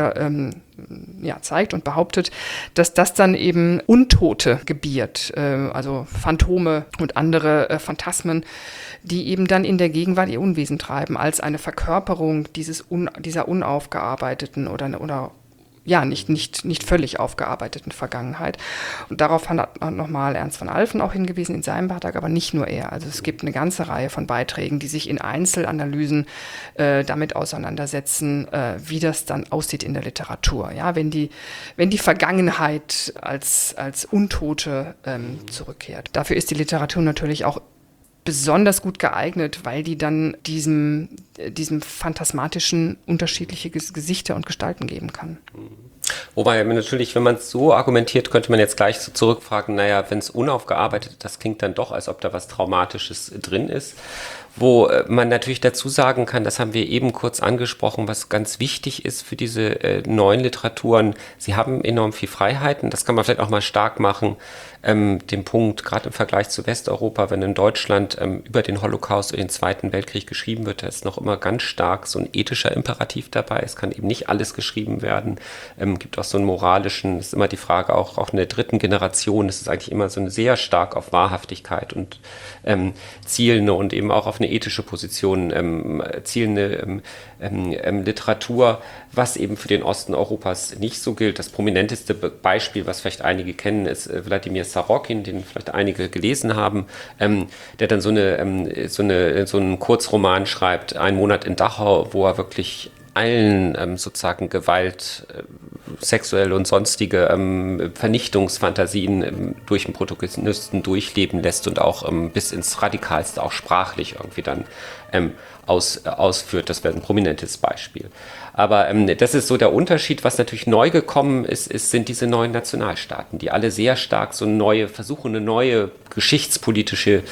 zeigt und behauptet, dass das dann eben Untote gebiert, also Phantome und andere Phantasmen, die eben dann in der Gegenwart ihr Unwesen treiben, als eine Verkörperung dieser unaufgearbeiteten oder nicht völlig aufgearbeiteten Vergangenheit. Und darauf hat nochmal Ernst von Alphen auch hingewiesen in seinem Beitrag, aber nicht nur er. Also es gibt eine ganze Reihe von Beiträgen, die sich in Einzelanalysen damit auseinandersetzen, wie das dann aussieht in der Literatur. Ja, wenn die Vergangenheit als Untote zurückkehrt. Dafür ist die Literatur natürlich auch besonders gut geeignet, weil die dann diesem phantasmatischen unterschiedliche Gesichter und Gestalten geben kann. Wobei natürlich, wenn man es so argumentiert, könnte man jetzt gleich so zurückfragen, naja, wenn es unaufgearbeitet, das klingt dann doch, als ob da was Traumatisches drin ist. Wo man natürlich dazu sagen kann, das haben wir eben kurz angesprochen, was ganz wichtig ist für diese neuen Literaturen. Sie haben enorm viel Freiheiten, das kann man vielleicht auch mal stark machen. Den Punkt, gerade im Vergleich zu Westeuropa, wenn in Deutschland über den Holocaust oder den Zweiten Weltkrieg geschrieben wird, da ist noch immer ganz stark so ein ethischer Imperativ dabei. Es kann eben nicht alles geschrieben werden. Gibt auch so einen moralischen, das ist immer die Frage, auch in der dritten Generation, das ist eigentlich immer so eine sehr stark auf Wahrhaftigkeit und zielende und eben auch auf eine ethische Position zielende Literatur, was eben für den Osten Europas nicht so gilt. Das prominenteste Beispiel, was vielleicht einige kennen, ist Wladimir Sarokin, den vielleicht einige gelesen haben, der dann so einen Kurzroman schreibt, Ein Monat in Dachau, wo er wirklich allen sozusagen Gewalt, sexuelle und sonstige Vernichtungsfantasien durch den Protagonisten durchleben lässt und auch bis ins Radikalste, auch sprachlich irgendwie dann ausführt. Das wäre ein prominentes Beispiel. Aber das ist so der Unterschied. Was natürlich neu gekommen ist, sind diese neuen Nationalstaaten, die alle sehr stark versuchen, eine neue geschichtspolitische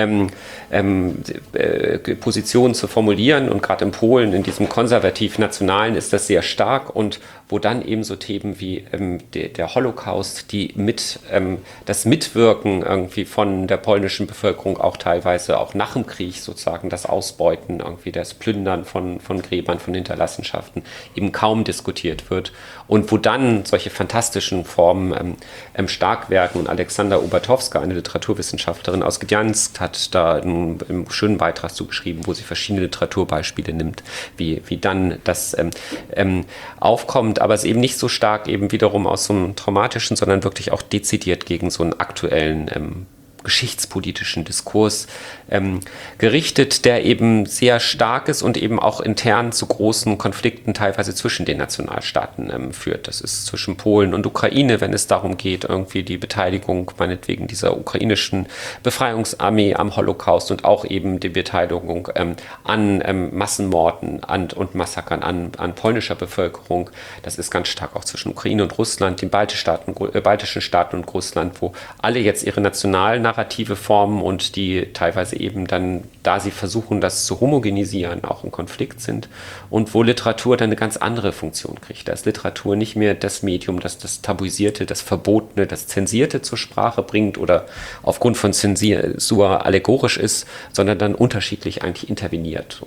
Position zu formulieren. Und gerade in Polen, in diesem konservativ-nationalen, ist das sehr stark. Und wo dann eben so Themen wie der Holocaust, das Mitwirken irgendwie von der polnischen Bevölkerung auch teilweise auch nach dem Krieg sozusagen, das Ausbeuten, irgendwie das Plündern von Gräbern, von Hinterlassenschaften eben kaum diskutiert wird. Und wo dann solche fantastischen Formen stark werden. Und Alexandra Obertowska, eine Literaturwissenschaftlerin aus Gdansk, hat da einen schönen Beitrag zugeschrieben, wo sie verschiedene Literaturbeispiele nimmt, wie dann das aufkommt, aber es eben nicht so stark eben wiederum aus so einem traumatischen, sondern wirklich auch dezidiert gegen so einen aktuellen geschichtspolitischen Diskurs gerichtet, der eben sehr stark ist und eben auch intern zu großen Konflikten teilweise zwischen den Nationalstaaten führt. Das ist zwischen Polen und Ukraine, wenn es darum geht, irgendwie die Beteiligung meinetwegen dieser ukrainischen Befreiungsarmee am Holocaust und auch eben die Beteiligung an Massenmorden und Massakern an polnischer Bevölkerung. Das ist ganz stark auch zwischen Ukraine und Russland, den baltischen Staaten und Russland, wo alle jetzt ihre nationalen Narrative formen und die teilweise eben dann, da sie versuchen, das zu homogenisieren, auch im Konflikt sind und wo Literatur dann eine ganz andere Funktion kriegt. Da ist Literatur nicht mehr das Medium, das das Tabuisierte, das Verbotene, das Zensierte zur Sprache bringt oder aufgrund von Zensur allegorisch ist, sondern dann unterschiedlich eigentlich interveniert.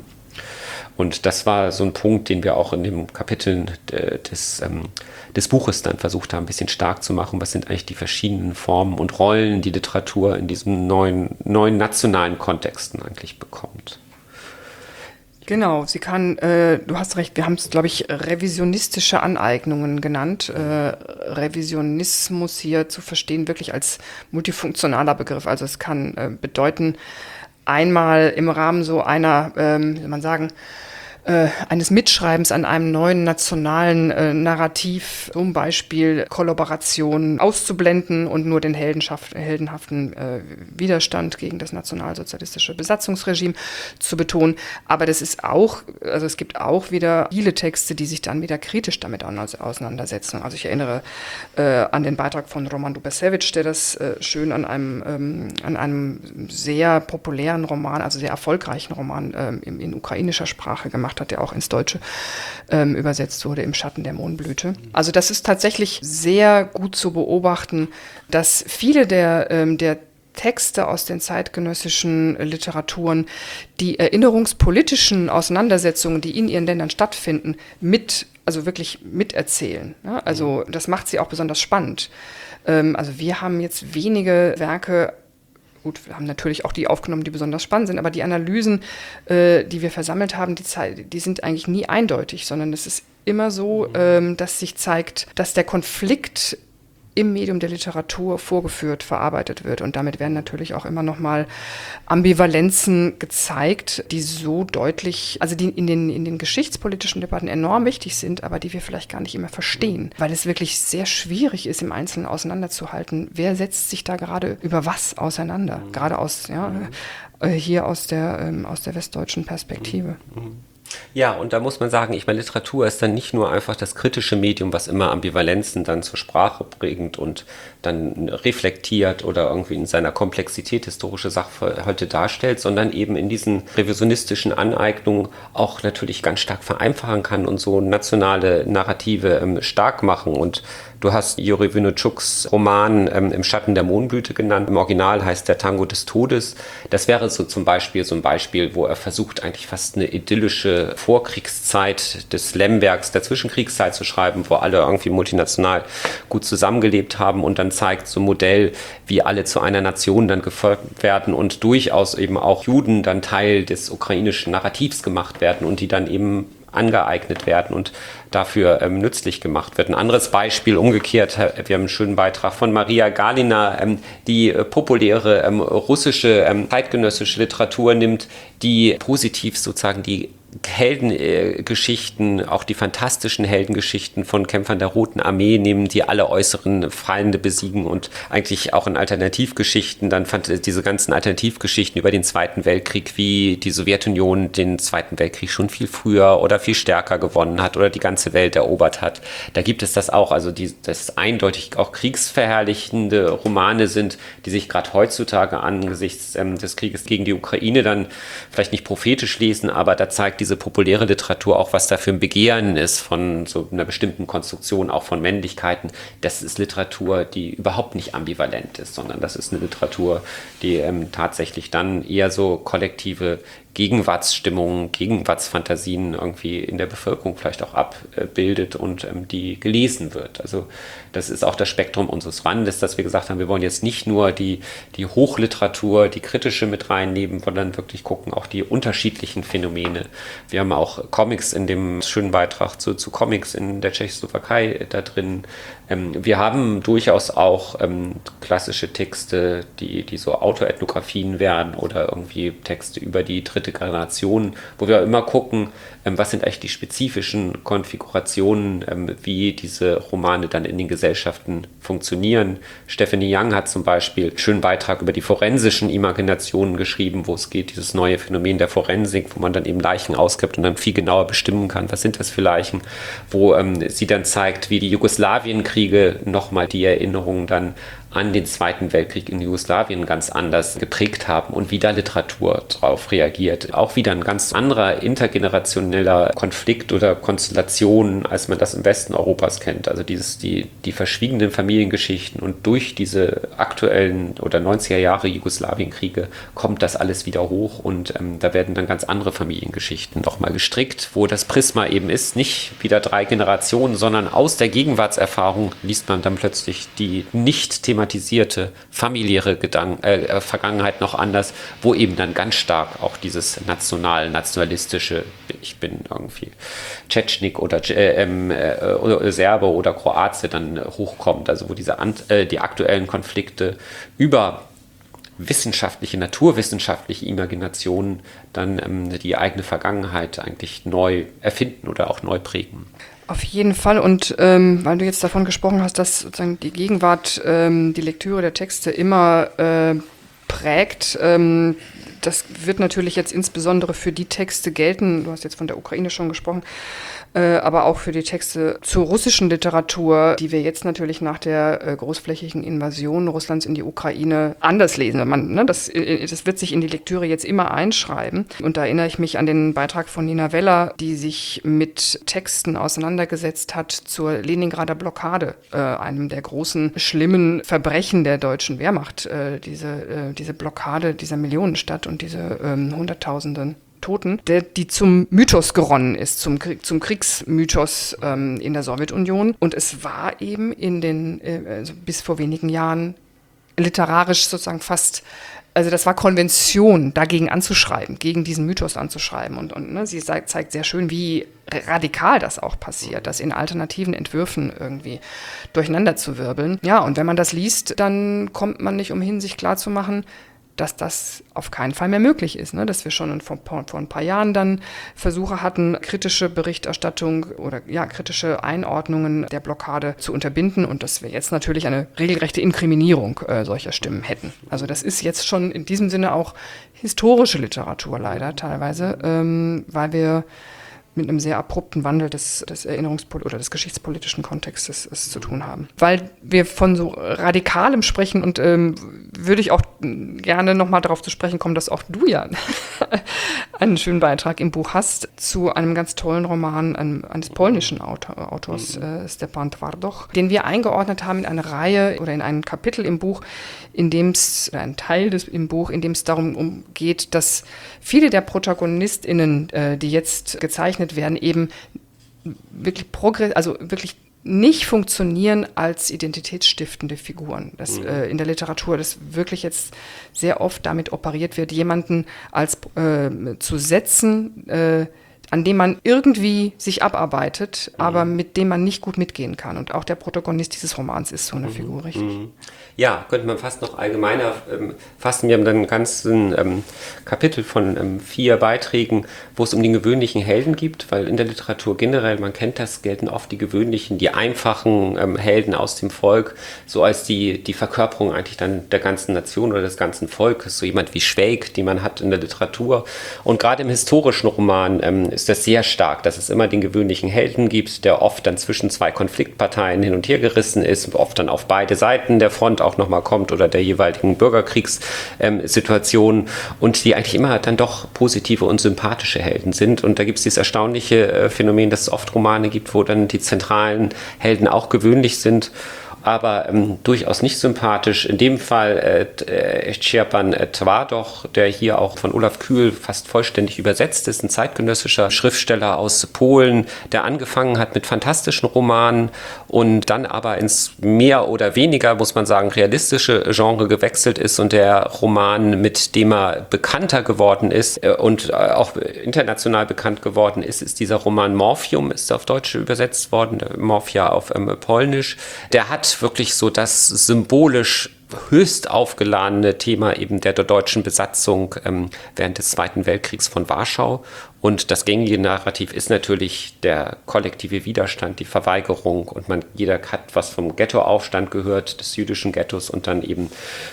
Und das war so ein Punkt, den wir auch in den Kapiteln des Buches dann versucht haben, ein bisschen stark zu machen. Was sind eigentlich die verschiedenen Formen und Rollen, die Literatur in diesen neuen nationalen Kontexten eigentlich bekommt? Genau, du hast recht, wir haben es, glaube ich, revisionistische Aneignungen genannt. Revisionismus hier zu verstehen wirklich als multifunktionaler Begriff. Also es kann bedeuten, einmal im Rahmen so einer, wie soll man sagen, eines Mitschreibens an einem neuen nationalen Narrativ, zum Beispiel Kollaboration auszublenden und nur den heldenhaften Widerstand gegen das nationalsozialistische Besatzungsregime zu betonen. Aber das ist auch, also es gibt auch wieder viele Texte, die sich dann wieder kritisch damit auseinandersetzen. Also ich erinnere an den Beitrag von Roman Dubasevich, der das schön an einem sehr populären Roman, also sehr erfolgreichen Roman in ukrainischer Sprache gemacht hat, der auch ins Deutsche übersetzt wurde, Im Schatten der Mohnblüte. Also das ist tatsächlich sehr gut zu beobachten, dass viele der Texte aus den zeitgenössischen Literaturen die erinnerungspolitischen Auseinandersetzungen, die in ihren Ländern stattfinden, wirklich miterzählen. Ja? Also das macht sie auch besonders spannend. Also wir haben jetzt wenige Werke, gut, wir haben natürlich auch die aufgenommen, die besonders spannend sind, aber die Analysen, die wir versammelt haben, die sind eigentlich nie eindeutig, sondern es ist immer so, dass sich zeigt, dass der Konflikt im Medium der Literatur vorgeführt, verarbeitet wird. Und damit werden natürlich auch immer noch mal Ambivalenzen gezeigt, die so deutlich, also die in den geschichtspolitischen Debatten enorm wichtig sind, aber die wir vielleicht gar nicht immer verstehen, weil es wirklich sehr schwierig ist, im Einzelnen auseinanderzuhalten, wer setzt sich da gerade über was auseinander, gerade hier aus der westdeutschen Perspektive. Ja, und da muss man sagen, ich meine, Literatur ist dann nicht nur einfach das kritische Medium, was immer Ambivalenzen dann zur Sprache bringt und dann reflektiert oder irgendwie in seiner Komplexität historische Sachverhalte darstellt, sondern eben in diesen revisionistischen Aneignungen auch natürlich ganz stark vereinfachen kann und so nationale Narrative stark machen. Und du hast Juri Winowczuks Roman Im Schatten der Mohnblüte genannt. Im Original heißt der Tango des Todes. Das wäre so zum Beispiel so ein Beispiel, wo er versucht, eigentlich fast eine idyllische Vorkriegszeit des Lembergs der Zwischenkriegszeit zu schreiben, wo alle irgendwie multinational gut zusammengelebt haben und dann zeigt so ein Modell, wie alle zu einer Nation dann gefolgt werden und durchaus eben auch Juden dann Teil des ukrainischen Narrativs gemacht werden und die dann eben angeeignet werden und dafür nützlich gemacht wird. Ein anderes Beispiel umgekehrt, wir haben einen schönen Beitrag von Maria Galina, die populäre russische zeitgenössische Literatur nimmt, die positiv sozusagen die Heldengeschichten, auch die fantastischen Heldengeschichten von Kämpfern der Roten Armee nehmen, die alle äußeren Feinde besiegen und eigentlich auch in Alternativgeschichten, dann fand diese ganzen Alternativgeschichten über den Zweiten Weltkrieg, wie die Sowjetunion den Zweiten Weltkrieg schon viel früher oder viel stärker gewonnen hat oder die ganze Welt erobert hat. Da gibt es das auch, also das eindeutig auch kriegsverherrlichende Romane sind, die sich gerade heutzutage angesichts des Krieges gegen die Ukraine dann vielleicht nicht prophetisch lesen, aber da zeigt diese populäre Literatur auch, was da für ein Begehren ist von so einer bestimmten Konstruktion, auch von Männlichkeiten. Das ist Literatur, die überhaupt nicht ambivalent ist, sondern das ist eine Literatur, die tatsächlich dann eher so kollektive Gegenwartsstimmungen, Gegenwartsfantasien irgendwie in der Bevölkerung vielleicht auch abbildet und die gelesen wird. Also das ist auch das Spektrum unseres Wandes, dass wir gesagt haben, wir wollen jetzt nicht nur die Hochliteratur, die kritische mit reinnehmen, sondern wirklich gucken, auch die unterschiedlichen Phänomene. Wir haben auch Comics in dem schönen Beitrag zu Comics in der Tschechoslowakei da drin. Wir haben durchaus auch klassische Texte, die so Autoethnografien werden oder irgendwie Texte über die dritte Generation, wo wir immer gucken, was sind eigentlich die spezifischen Konfigurationen, wie diese Romane dann in den Gesellschaften funktionieren. Stephanie Young hat zum Beispiel einen schönen Beitrag über die forensischen Imaginationen geschrieben, wo es geht, dieses neue Phänomen der Forensik, wo man dann eben Leichen ausgibt und dann viel genauer bestimmen kann, was sind das für Leichen, wo sie dann zeigt, wie die Jugoslawienkriege nochmal die Erinnerungen dann an den Zweiten Weltkrieg in Jugoslawien ganz anders geprägt haben und wie da Literatur drauf reagiert. Auch wieder ein ganz anderer intergenerationeller Konflikt oder Konstellation, als man das im Westen Europas kennt. Also die verschwiegenen Familiengeschichten und durch diese aktuellen oder 90er Jahre Jugoslawienkriege kommt das alles wieder hoch und da werden dann ganz andere Familiengeschichten nochmal gestrickt, wo das Prisma eben ist, nicht wieder 3 Generationen, sondern aus der Gegenwartserfahrung liest man dann plötzlich die nicht thematisierte familiäre Vergangenheit noch anders, wo eben dann ganz stark auch dieses nationalistische, ich bin irgendwie Tschetschnik oder Serbe oder Kroate dann hochkommt, also wo die aktuellen Konflikte über naturwissenschaftliche Imaginationen dann die eigene Vergangenheit eigentlich neu erfinden oder auch neu prägen. Auf jeden Fall. Und weil du jetzt davon gesprochen hast, dass sozusagen die Gegenwart die Lektüre der Texte immer prägt, das wird natürlich jetzt insbesondere für die Texte gelten, du hast jetzt von der Ukraine schon gesprochen, aber auch für die Texte zur russischen Literatur, die wir jetzt natürlich nach der großflächigen Invasion Russlands in die Ukraine anders lesen. Das wird sich in die Lektüre jetzt immer einschreiben. Und da erinnere ich mich an den Beitrag von Nina Weller, die sich mit Texten auseinandergesetzt hat zur Leningrader Blockade, einem der großen, schlimmen Verbrechen der deutschen Wehrmacht. Diese Blockade dieser Millionenstadt und diese Hunderttausenden Toten, die zum Mythos geronnen ist, zum Kriegsmythos in der Sowjetunion. Und es war eben also bis vor wenigen Jahren literarisch sozusagen fast also das war Konvention, dagegen anzuschreiben, gegen diesen Mythos anzuschreiben. Und ne, sie zeigt sehr schön, wie radikal das auch passiert, das in alternativen Entwürfen irgendwie durcheinander zu wirbeln. Ja, und wenn man das liest, dann kommt man nicht umhin, sich klarzumachen, dass das auf keinen Fall mehr möglich ist. Ne? Dass wir schon vor ein paar Jahren dann Versuche hatten, kritische Berichterstattung oder kritische Einordnungen der Blockade zu unterbinden und dass wir jetzt natürlich eine regelrechte Inkriminierung solcher Stimmen hätten. Also das ist jetzt schon in diesem Sinne auch historische Literatur leider teilweise, weil wir mit einem sehr abrupten Wandel des oder des geschichtspolitischen Kontextes es zu tun haben. Weil wir von so Radikalem sprechen und würde ich auch gerne nochmal darauf zu sprechen kommen, dass auch du ja einen schönen Beitrag im Buch hast zu einem ganz tollen Roman eines polnischen Autors, Stepan Twardoch, den wir eingeordnet haben in eine Reihe oder in ein Kapitel im Buch, in dem es darum geht, dass viele der ProtagonistInnen, die jetzt gezeichnet werden, eben wirklich nicht funktionieren als identitätsstiftende Figuren. Das, in der Literatur, das wirklich jetzt sehr oft damit operiert wird, jemanden zu setzen, an dem man irgendwie sich abarbeitet, aber mit dem man nicht gut mitgehen kann. Und auch der Protagonist dieses Romans ist so eine Figur, richtig? Ja, könnte man fast noch allgemeiner fassen. Wir haben dann einen ganzen Kapitel von 4 Beiträgen, wo es um den gewöhnlichen Helden geht, weil in der Literatur generell, man kennt das, gelten oft die gewöhnlichen, die einfachen Helden aus dem Volk, so als die Verkörperung eigentlich dann der ganzen Nation oder des ganzen Volkes. So jemand wie Schweik, die man hat in der Literatur. Und gerade im historischen Roman ist das sehr stark, dass es immer den gewöhnlichen Helden gibt, der oft dann zwischen 2 Konfliktparteien hin und her gerissen ist, oft dann auf beide Seiten der Front auch nochmal kommt oder der jeweiligen Bürgerkriegssituation und die eigentlich immer dann doch positive und sympathische Helden sind. Und da gibt es dieses erstaunliche Phänomen, dass es oft Romane gibt, wo dann die zentralen Helden auch gewöhnlich sind, aber durchaus nicht sympathisch. In dem Fall Stepan Twardoch, der hier auch von Olaf Kühl fast vollständig übersetzt ist, ein zeitgenössischer Schriftsteller aus Polen, der angefangen hat mit fantastischen Romanen und dann aber ins mehr oder weniger, muss man sagen, realistische Genre gewechselt ist und der Roman, mit dem er bekannter geworden ist und auch international bekannt geworden ist, ist dieser Roman Morphium, ist auf Deutsch übersetzt worden, Morphia auf Polnisch. Der hat wirklich so das symbolisch höchst aufgeladene Thema eben der deutschen Besatzung während des Zweiten Weltkriegs von Warschau. Und das gängige Narrativ ist natürlich der kollektive Widerstand, die Verweigerung. Und jeder hat was vom Ghettoaufstand gehört, des jüdischen Ghettos und dann eben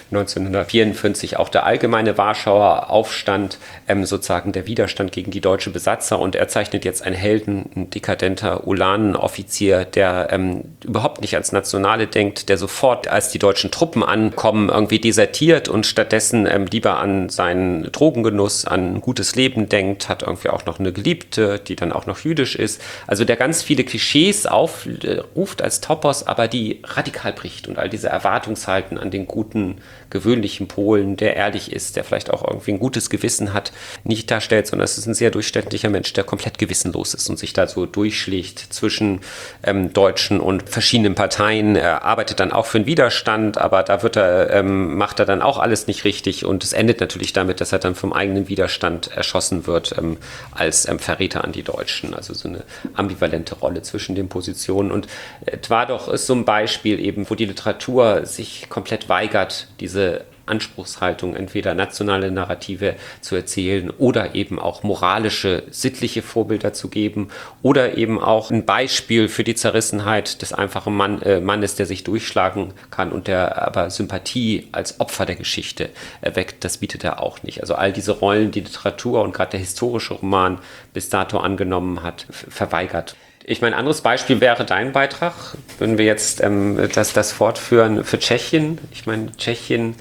1944 auch der allgemeine Warschauer Aufstand, sozusagen der Widerstand gegen die deutsche Besatzer. Und er zeichnet jetzt einen Helden, ein dekadenter Ulanenoffizier, der überhaupt nicht ans Nationale denkt, der sofort, als die deutschen Truppen ankommen, irgendwie desertiert und stattdessen lieber an seinen Drogengenuss, an ein gutes Leben denkt, hat irgendwie auch noch eine Geliebte, die dann auch noch jüdisch ist. Also der ganz viele Klischees aufruft als Topos, aber die radikal bricht und all diese Erwartungshalten an den guten, gewöhnlichen Polen, der ehrlich ist, der vielleicht auch irgendwie ein gutes Gewissen hat, nicht darstellt, sondern es ist ein sehr durchschnittlicher Mensch, der komplett gewissenlos ist und sich da so durchschlägt zwischen Deutschen und verschiedenen Parteien. Er arbeitet dann auch für den Widerstand, aber da macht er dann auch alles nicht richtig und es endet natürlich damit, dass er dann vom eigenen Widerstand erschossen wird als Verräter an die Deutschen. Also so eine ambivalente Rolle zwischen den Positionen. Und Twardoch ist so ein Beispiel eben, wo die Literatur sich komplett weigert, diese Anspruchshaltung, entweder nationale Narrative zu erzählen oder eben auch moralische, sittliche Vorbilder zu geben oder eben auch ein Beispiel für die Zerrissenheit des einfachen Mannes, der sich durchschlagen kann und der aber Sympathie als Opfer der Geschichte erweckt, das bietet er auch nicht. Also all diese Rollen, die Literatur und gerade der historische Roman bis dato angenommen hat, verweigert. Ich meine, ein anderes Beispiel wäre dein Beitrag, wenn wir jetzt das fortführen für Tschechien. Ich meine, Tschechien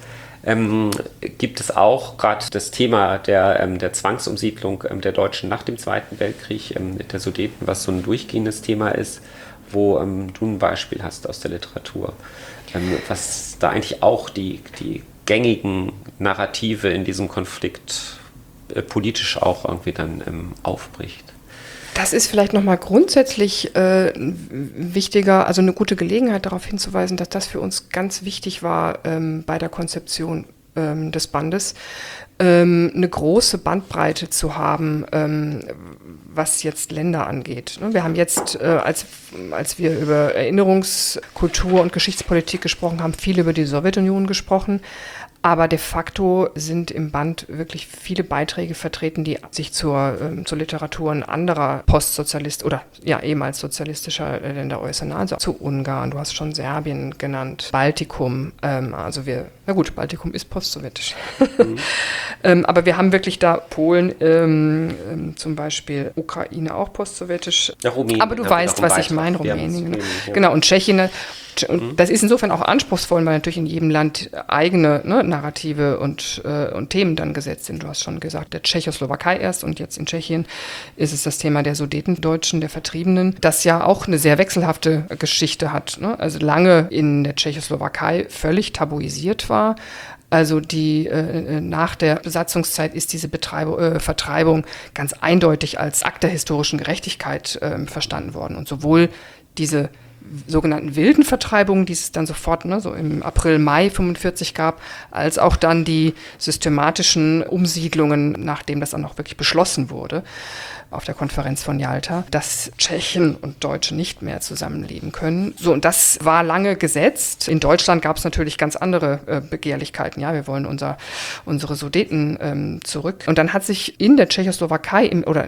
gibt es auch gerade das Thema der Zwangsumsiedlung der Deutschen nach dem Zweiten Weltkrieg, der Sudeten, was so ein durchgehendes Thema ist, wo du ein Beispiel hast aus der Literatur, was da eigentlich auch die gängigen Narrative in diesem Konflikt politisch auch irgendwie dann aufbricht. Das ist vielleicht nochmal grundsätzlich wichtiger, also eine gute Gelegenheit darauf hinzuweisen, dass das für uns ganz wichtig war bei der Konzeption des Bandes, eine große Bandbreite zu haben, was jetzt Länder angeht. Wir haben jetzt, als wir über Erinnerungskultur und Geschichtspolitik gesprochen haben, viel über die Sowjetunion gesprochen. Aber de facto sind im Band wirklich viele Beiträge vertreten, die sich zur Literaturen anderer oder ehemals sozialistischer Länder äußern. Also zu Ungarn, du hast schon Serbien genannt, Baltikum. Baltikum ist postsowjetisch. Aber wir haben wirklich da Polen, zum Beispiel Ukraine auch postsowjetisch. Ja, Rumänien, aber du weißt, was ich meine, Rumänien. Genau, und Tschechien. Und das ist insofern auch anspruchsvoll, weil natürlich in jedem Land eigene Narrative und Themen dann gesetzt sind. Du hast schon gesagt, der Tschechoslowakei erst und jetzt in Tschechien ist es das Thema der Sudetendeutschen, der Vertriebenen, das ja auch eine sehr wechselhafte Geschichte hat. Also lange in der Tschechoslowakei völlig tabuisiert war. Also nach der Besatzungszeit ist diese Vertreibung ganz eindeutig als Akt der historischen Gerechtigkeit verstanden worden. Und sowohl diese sogenannten wilden Vertreibungen, die es dann sofort so im April, Mai 45 gab, als auch dann die systematischen Umsiedlungen, nachdem das dann auch wirklich beschlossen wurde auf der Konferenz von Jalta, dass Tschechen und Deutsche nicht mehr zusammenleben können. So, und das war lange gesetzt. In Deutschland gab es natürlich ganz andere Begehrlichkeiten. Ja, wir wollen unsere Sudeten zurück. Und dann hat sich in der Tschechoslowakei,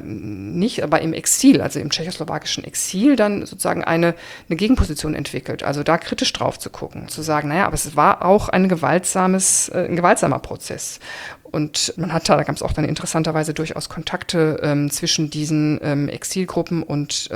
im Exil, also im tschechoslowakischen Exil, dann sozusagen eine Gegenposition entwickelt. Also da kritisch drauf zu gucken, zu sagen, aber es war auch ein gewaltsamer Prozess. Und da gab es auch dann interessanterweise durchaus Kontakte zwischen diesen Exilgruppen und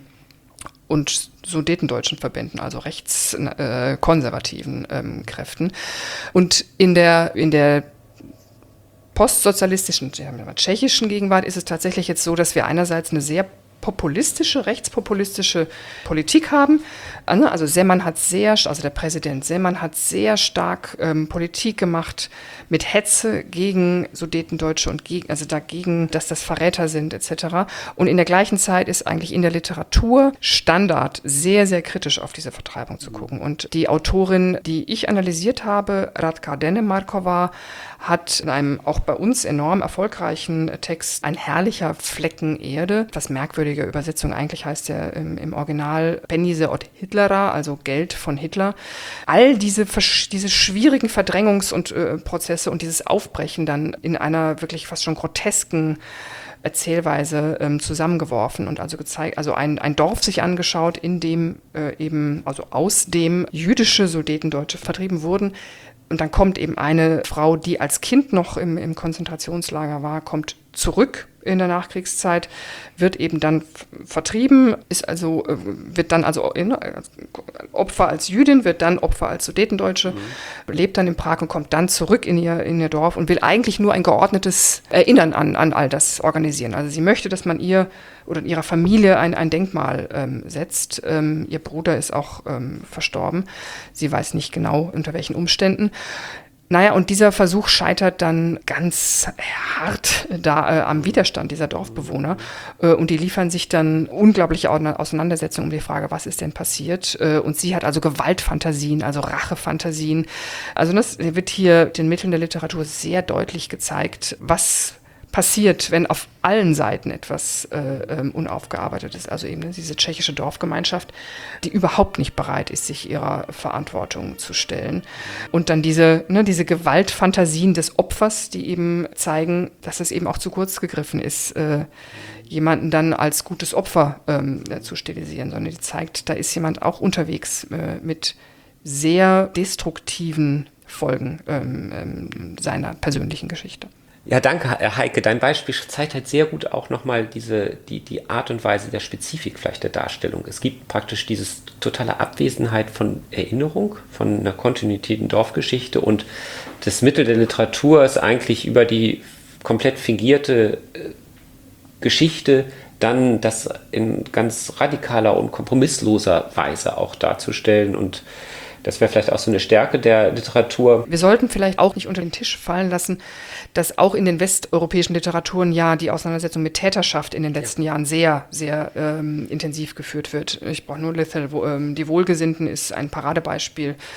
sudetendeutschen Verbänden, also rechtskonservativen Kräften. Und in der postsozialistischen, tschechischen Gegenwart ist es tatsächlich jetzt so, dass wir einerseits eine sehr rechtspopulistische Politik haben. Also der Präsident Zeman hat sehr stark Politik gemacht mit Hetze gegen Sudetendeutsche und dagegen, dass das Verräter sind etc. Und in der gleichen Zeit ist eigentlich in der Literatur Standard, sehr, sehr kritisch auf diese Vertreibung zu gucken. Und die Autorin, die ich analysiert habe, Radka Denemarkova, hat in einem auch bei uns enorm erfolgreichen Text Ein herrlicher Flecken Erde, was merkwürdige Übersetzung eigentlich heißt der im Original Penise od Hitlera, also Geld von Hitler. All diese schwierigen Verdrängungs- und Prozesse und dieses Aufbrechen dann in einer wirklich fast schon grotesken Erzählweise zusammengeworfen und also gezeigt, also ein Dorf sich angeschaut, in dem aus dem jüdische Sudetendeutsche vertrieben wurden. Und dann kommt eben eine Frau, die als Kind noch im Konzentrationslager war, kommt zurück in der Nachkriegszeit, wird eben dann vertrieben, wird dann Opfer als Jüdin, wird dann Opfer als Sudetendeutsche, lebt dann in Prag und kommt dann zurück in ihr Dorf und will eigentlich nur ein geordnetes Erinnern an all das organisieren. Also sie möchte, dass man ihr oder ihrer Familie ein Denkmal setzt. Ihr Bruder ist auch verstorben. Sie weiß nicht genau, unter welchen Umständen. Und dieser Versuch scheitert dann ganz hart am Widerstand dieser Dorfbewohner. Und die liefern sich dann unglaubliche Auseinandersetzungen um die Frage, was ist denn passiert? Und sie hat also Gewaltfantasien, also Rachefantasien. Also das wird hier den Mitteln der Literatur sehr deutlich gezeigt, was passiert, wenn auf allen Seiten etwas unaufgearbeitet ist. Also eben diese tschechische Dorfgemeinschaft, die überhaupt nicht bereit ist, sich ihrer Verantwortung zu stellen. Und dann diese Gewaltfantasien des Opfers, die eben zeigen, dass es eben auch zu kurz gegriffen ist, jemanden dann als gutes Opfer zu stilisieren, sondern die zeigt, da ist jemand auch unterwegs mit sehr destruktiven Folgen seiner persönlichen Geschichte. Ja, danke, Heike. Dein Beispiel zeigt halt sehr gut auch nochmal die Art und Weise der Spezifik vielleicht der Darstellung. Es gibt praktisch diese totale Abwesenheit von Erinnerung, von einer Kontinuität in Dorfgeschichte, und das Mittel der Literatur ist eigentlich über die komplett fingierte Geschichte dann das in ganz radikaler und kompromissloser Weise auch darzustellen, und das wäre vielleicht auch so eine Stärke der Literatur. Wir sollten vielleicht auch nicht unter den Tisch fallen lassen, dass auch in den westeuropäischen Literaturen ja die Auseinandersetzung mit Täterschaft in den letzten Jahren sehr, sehr intensiv geführt wird. Ich brauche nur Lethal, die Wohlgesinnten ist ein Paradebeispiel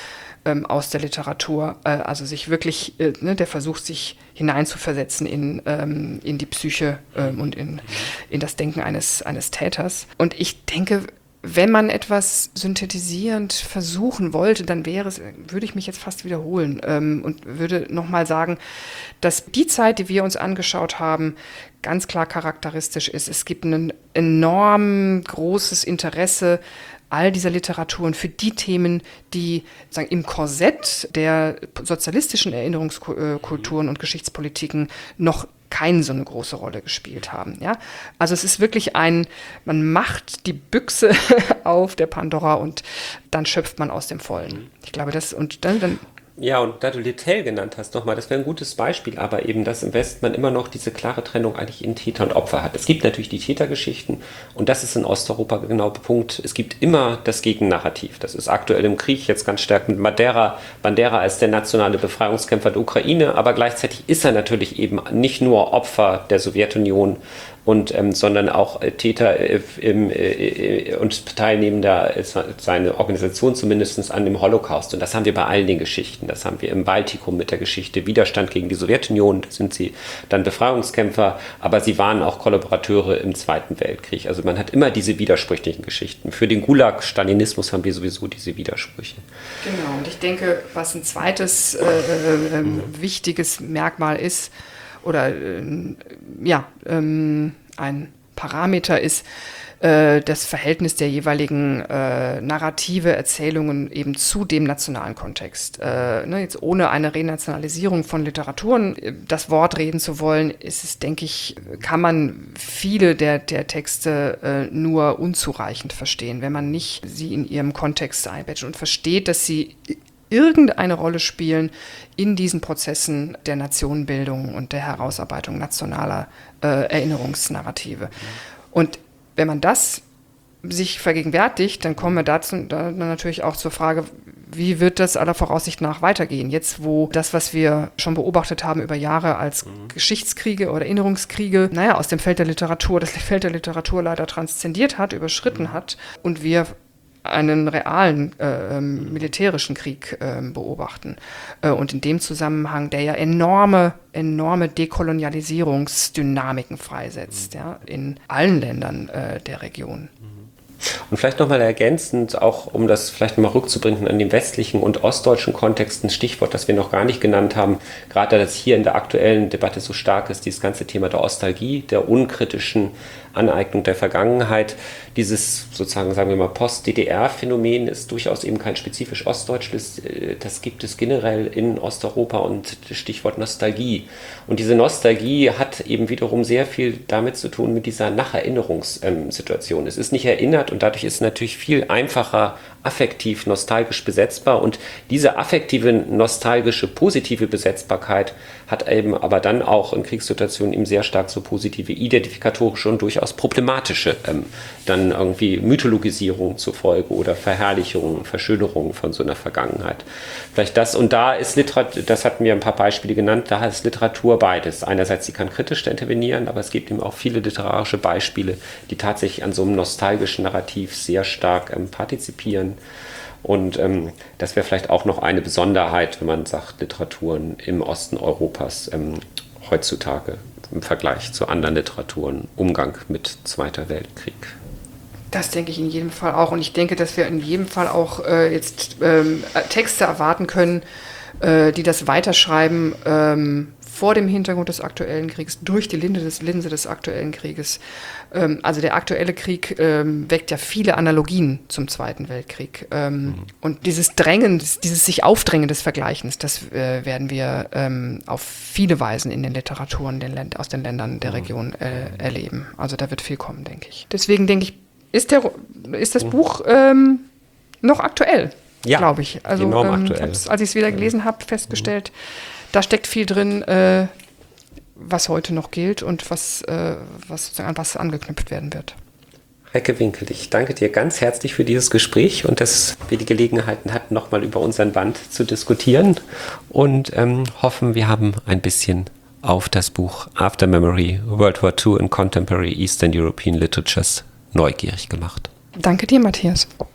aus der Literatur, also sich wirklich, der Versuch, sich hineinzuversetzen in die Psyche und in das Denken eines Täters. Und ich denke, wenn man etwas synthetisierend versuchen wollte, dann würde ich mich jetzt fast wiederholen und würde nochmal sagen, dass die Zeit, die wir uns angeschaut haben, ganz klar charakteristisch ist. Es gibt ein enorm großes Interesse all dieser Literaturen für die Themen, die sagen, im Korsett der sozialistischen Erinnerungskulturen und Geschichtspolitiken noch keine so eine große Rolle gespielt haben. Ja? Also es ist wirklich man macht die Büchse auf der Pandora und dann schöpft man aus dem Vollen. Ich glaube, dann Ja, und da du Littell genannt hast, nochmal, das wäre ein gutes Beispiel, aber eben, dass im Westen man immer noch diese klare Trennung eigentlich in Täter und Opfer hat. Es gibt natürlich die Tätergeschichten und das ist in Osteuropa genau der Punkt. Es gibt immer das Gegennarrativ. Das ist aktuell im Krieg jetzt ganz stark mit Bandera als der nationale Befreiungskämpfer der Ukraine, aber gleichzeitig ist er natürlich eben nicht nur Opfer der Sowjetunion sondern auch Täter und Teilnehmender, seine Organisation zumindest, an dem Holocaust. Und das haben wir bei allen den Geschichten. Das haben wir im Baltikum mit der Geschichte Widerstand gegen die Sowjetunion. Da sind sie dann Befreiungskämpfer, aber sie waren auch Kollaborateure im Zweiten Weltkrieg. Also man hat immer diese widersprüchlichen Geschichten. Für den Gulag-Stalinismus haben wir sowieso diese Widersprüche. Genau, und ich denke, was ein zweites wichtiges Merkmal ist, oder ein Parameter ist das Verhältnis der jeweiligen Narrative, Erzählungen eben zu dem nationalen Kontext. Jetzt ohne eine Renationalisierung von Literaturen das Wort reden zu wollen, ist es, denke ich, kann man viele der Texte nur unzureichend verstehen, wenn man nicht sie in ihrem Kontext einbettet und versteht, dass sie irgendeine Rolle spielen in diesen Prozessen der Nationenbildung und der Herausarbeitung nationaler Erinnerungsnarrative. Und wenn man das sich vergegenwärtigt, dann kommen wir dann natürlich auch zur Frage, wie wird das aller Voraussicht nach weitergehen? Jetzt, wo das, was wir schon beobachtet haben über Jahre als Geschichtskriege oder Erinnerungskriege, aus dem Feld der Literatur, das Feld der Literatur leider transzendiert hat, überschritten hat und wir einen realen militärischen Krieg beobachten. Und in dem Zusammenhang, der ja enorme Dekolonialisierungsdynamiken freisetzt, in allen Ländern der Region. Und vielleicht nochmal ergänzend, auch um das vielleicht nochmal rückzubringen an den westlichen und ostdeutschen Kontext, ein Stichwort, das wir noch gar nicht genannt haben, gerade da das hier in der aktuellen Debatte so stark ist, dieses ganze Thema der Nostalgie, der unkritischen Aneignung der Vergangenheit. Dieses sozusagen, sagen wir mal, Post-DDR-Phänomen ist durchaus eben kein spezifisch ostdeutsches, das gibt es generell in Osteuropa und das Stichwort Nostalgie. Und diese Nostalgie hat eben wiederum sehr viel damit zu tun mit dieser Nacherinnerungssituation. Es ist nicht erinnert und dadurch ist es natürlich viel einfacher affektiv, nostalgisch besetzbar und diese affektive, nostalgische, positive Besetzbarkeit hat eben aber dann auch in Kriegssituationen eben sehr stark so positive, identifikatorische und durchaus problematische dann irgendwie Mythologisierung zur Folge oder Verherrlichung, Verschönerung von so einer Vergangenheit. Vielleicht das, und da ist Literatur, das hatten wir ein paar Beispiele genannt, da ist Literatur beides. Einerseits, sie kann kritisch intervenieren, aber es gibt eben auch viele literarische Beispiele, die tatsächlich an so einem nostalgischen Narrativ sehr stark partizipieren. Und das wäre vielleicht auch noch eine Besonderheit, wenn man sagt, Literaturen im Osten Europas heutzutage im Vergleich zu anderen Literaturen, Umgang mit Zweiter Weltkrieg. Das denke ich in jedem Fall auch. Und ich denke, dass wir in jedem Fall auch jetzt Texte erwarten können, die das weiterschreiben vor dem Hintergrund des aktuellen Krieges, durch die Linse des aktuellen Krieges. Also der aktuelle Krieg weckt ja viele Analogien zum Zweiten Weltkrieg. Und dieses Drängen, dieses sich Aufdrängen des Vergleichens, das werden wir auf viele Weisen in den Literaturen aus den Ländern der Region erleben. Also da wird viel kommen, denke ich. Deswegen denke ich, ist das Buch noch aktuell, glaube ich. Also enorm aktuell. Als ich es wieder gelesen habe, festgestellt, da steckt viel drin, was heute noch gilt und was angeknüpft werden wird. Heike Winkel, ich danke dir ganz herzlich für dieses Gespräch und dass wir die Gelegenheit hatten, nochmal über unseren Band zu diskutieren und hoffen, wir haben ein bisschen auf das Buch After Memory, World War II in Contemporary Eastern European Literatures neugierig gemacht. Danke dir, Matthias.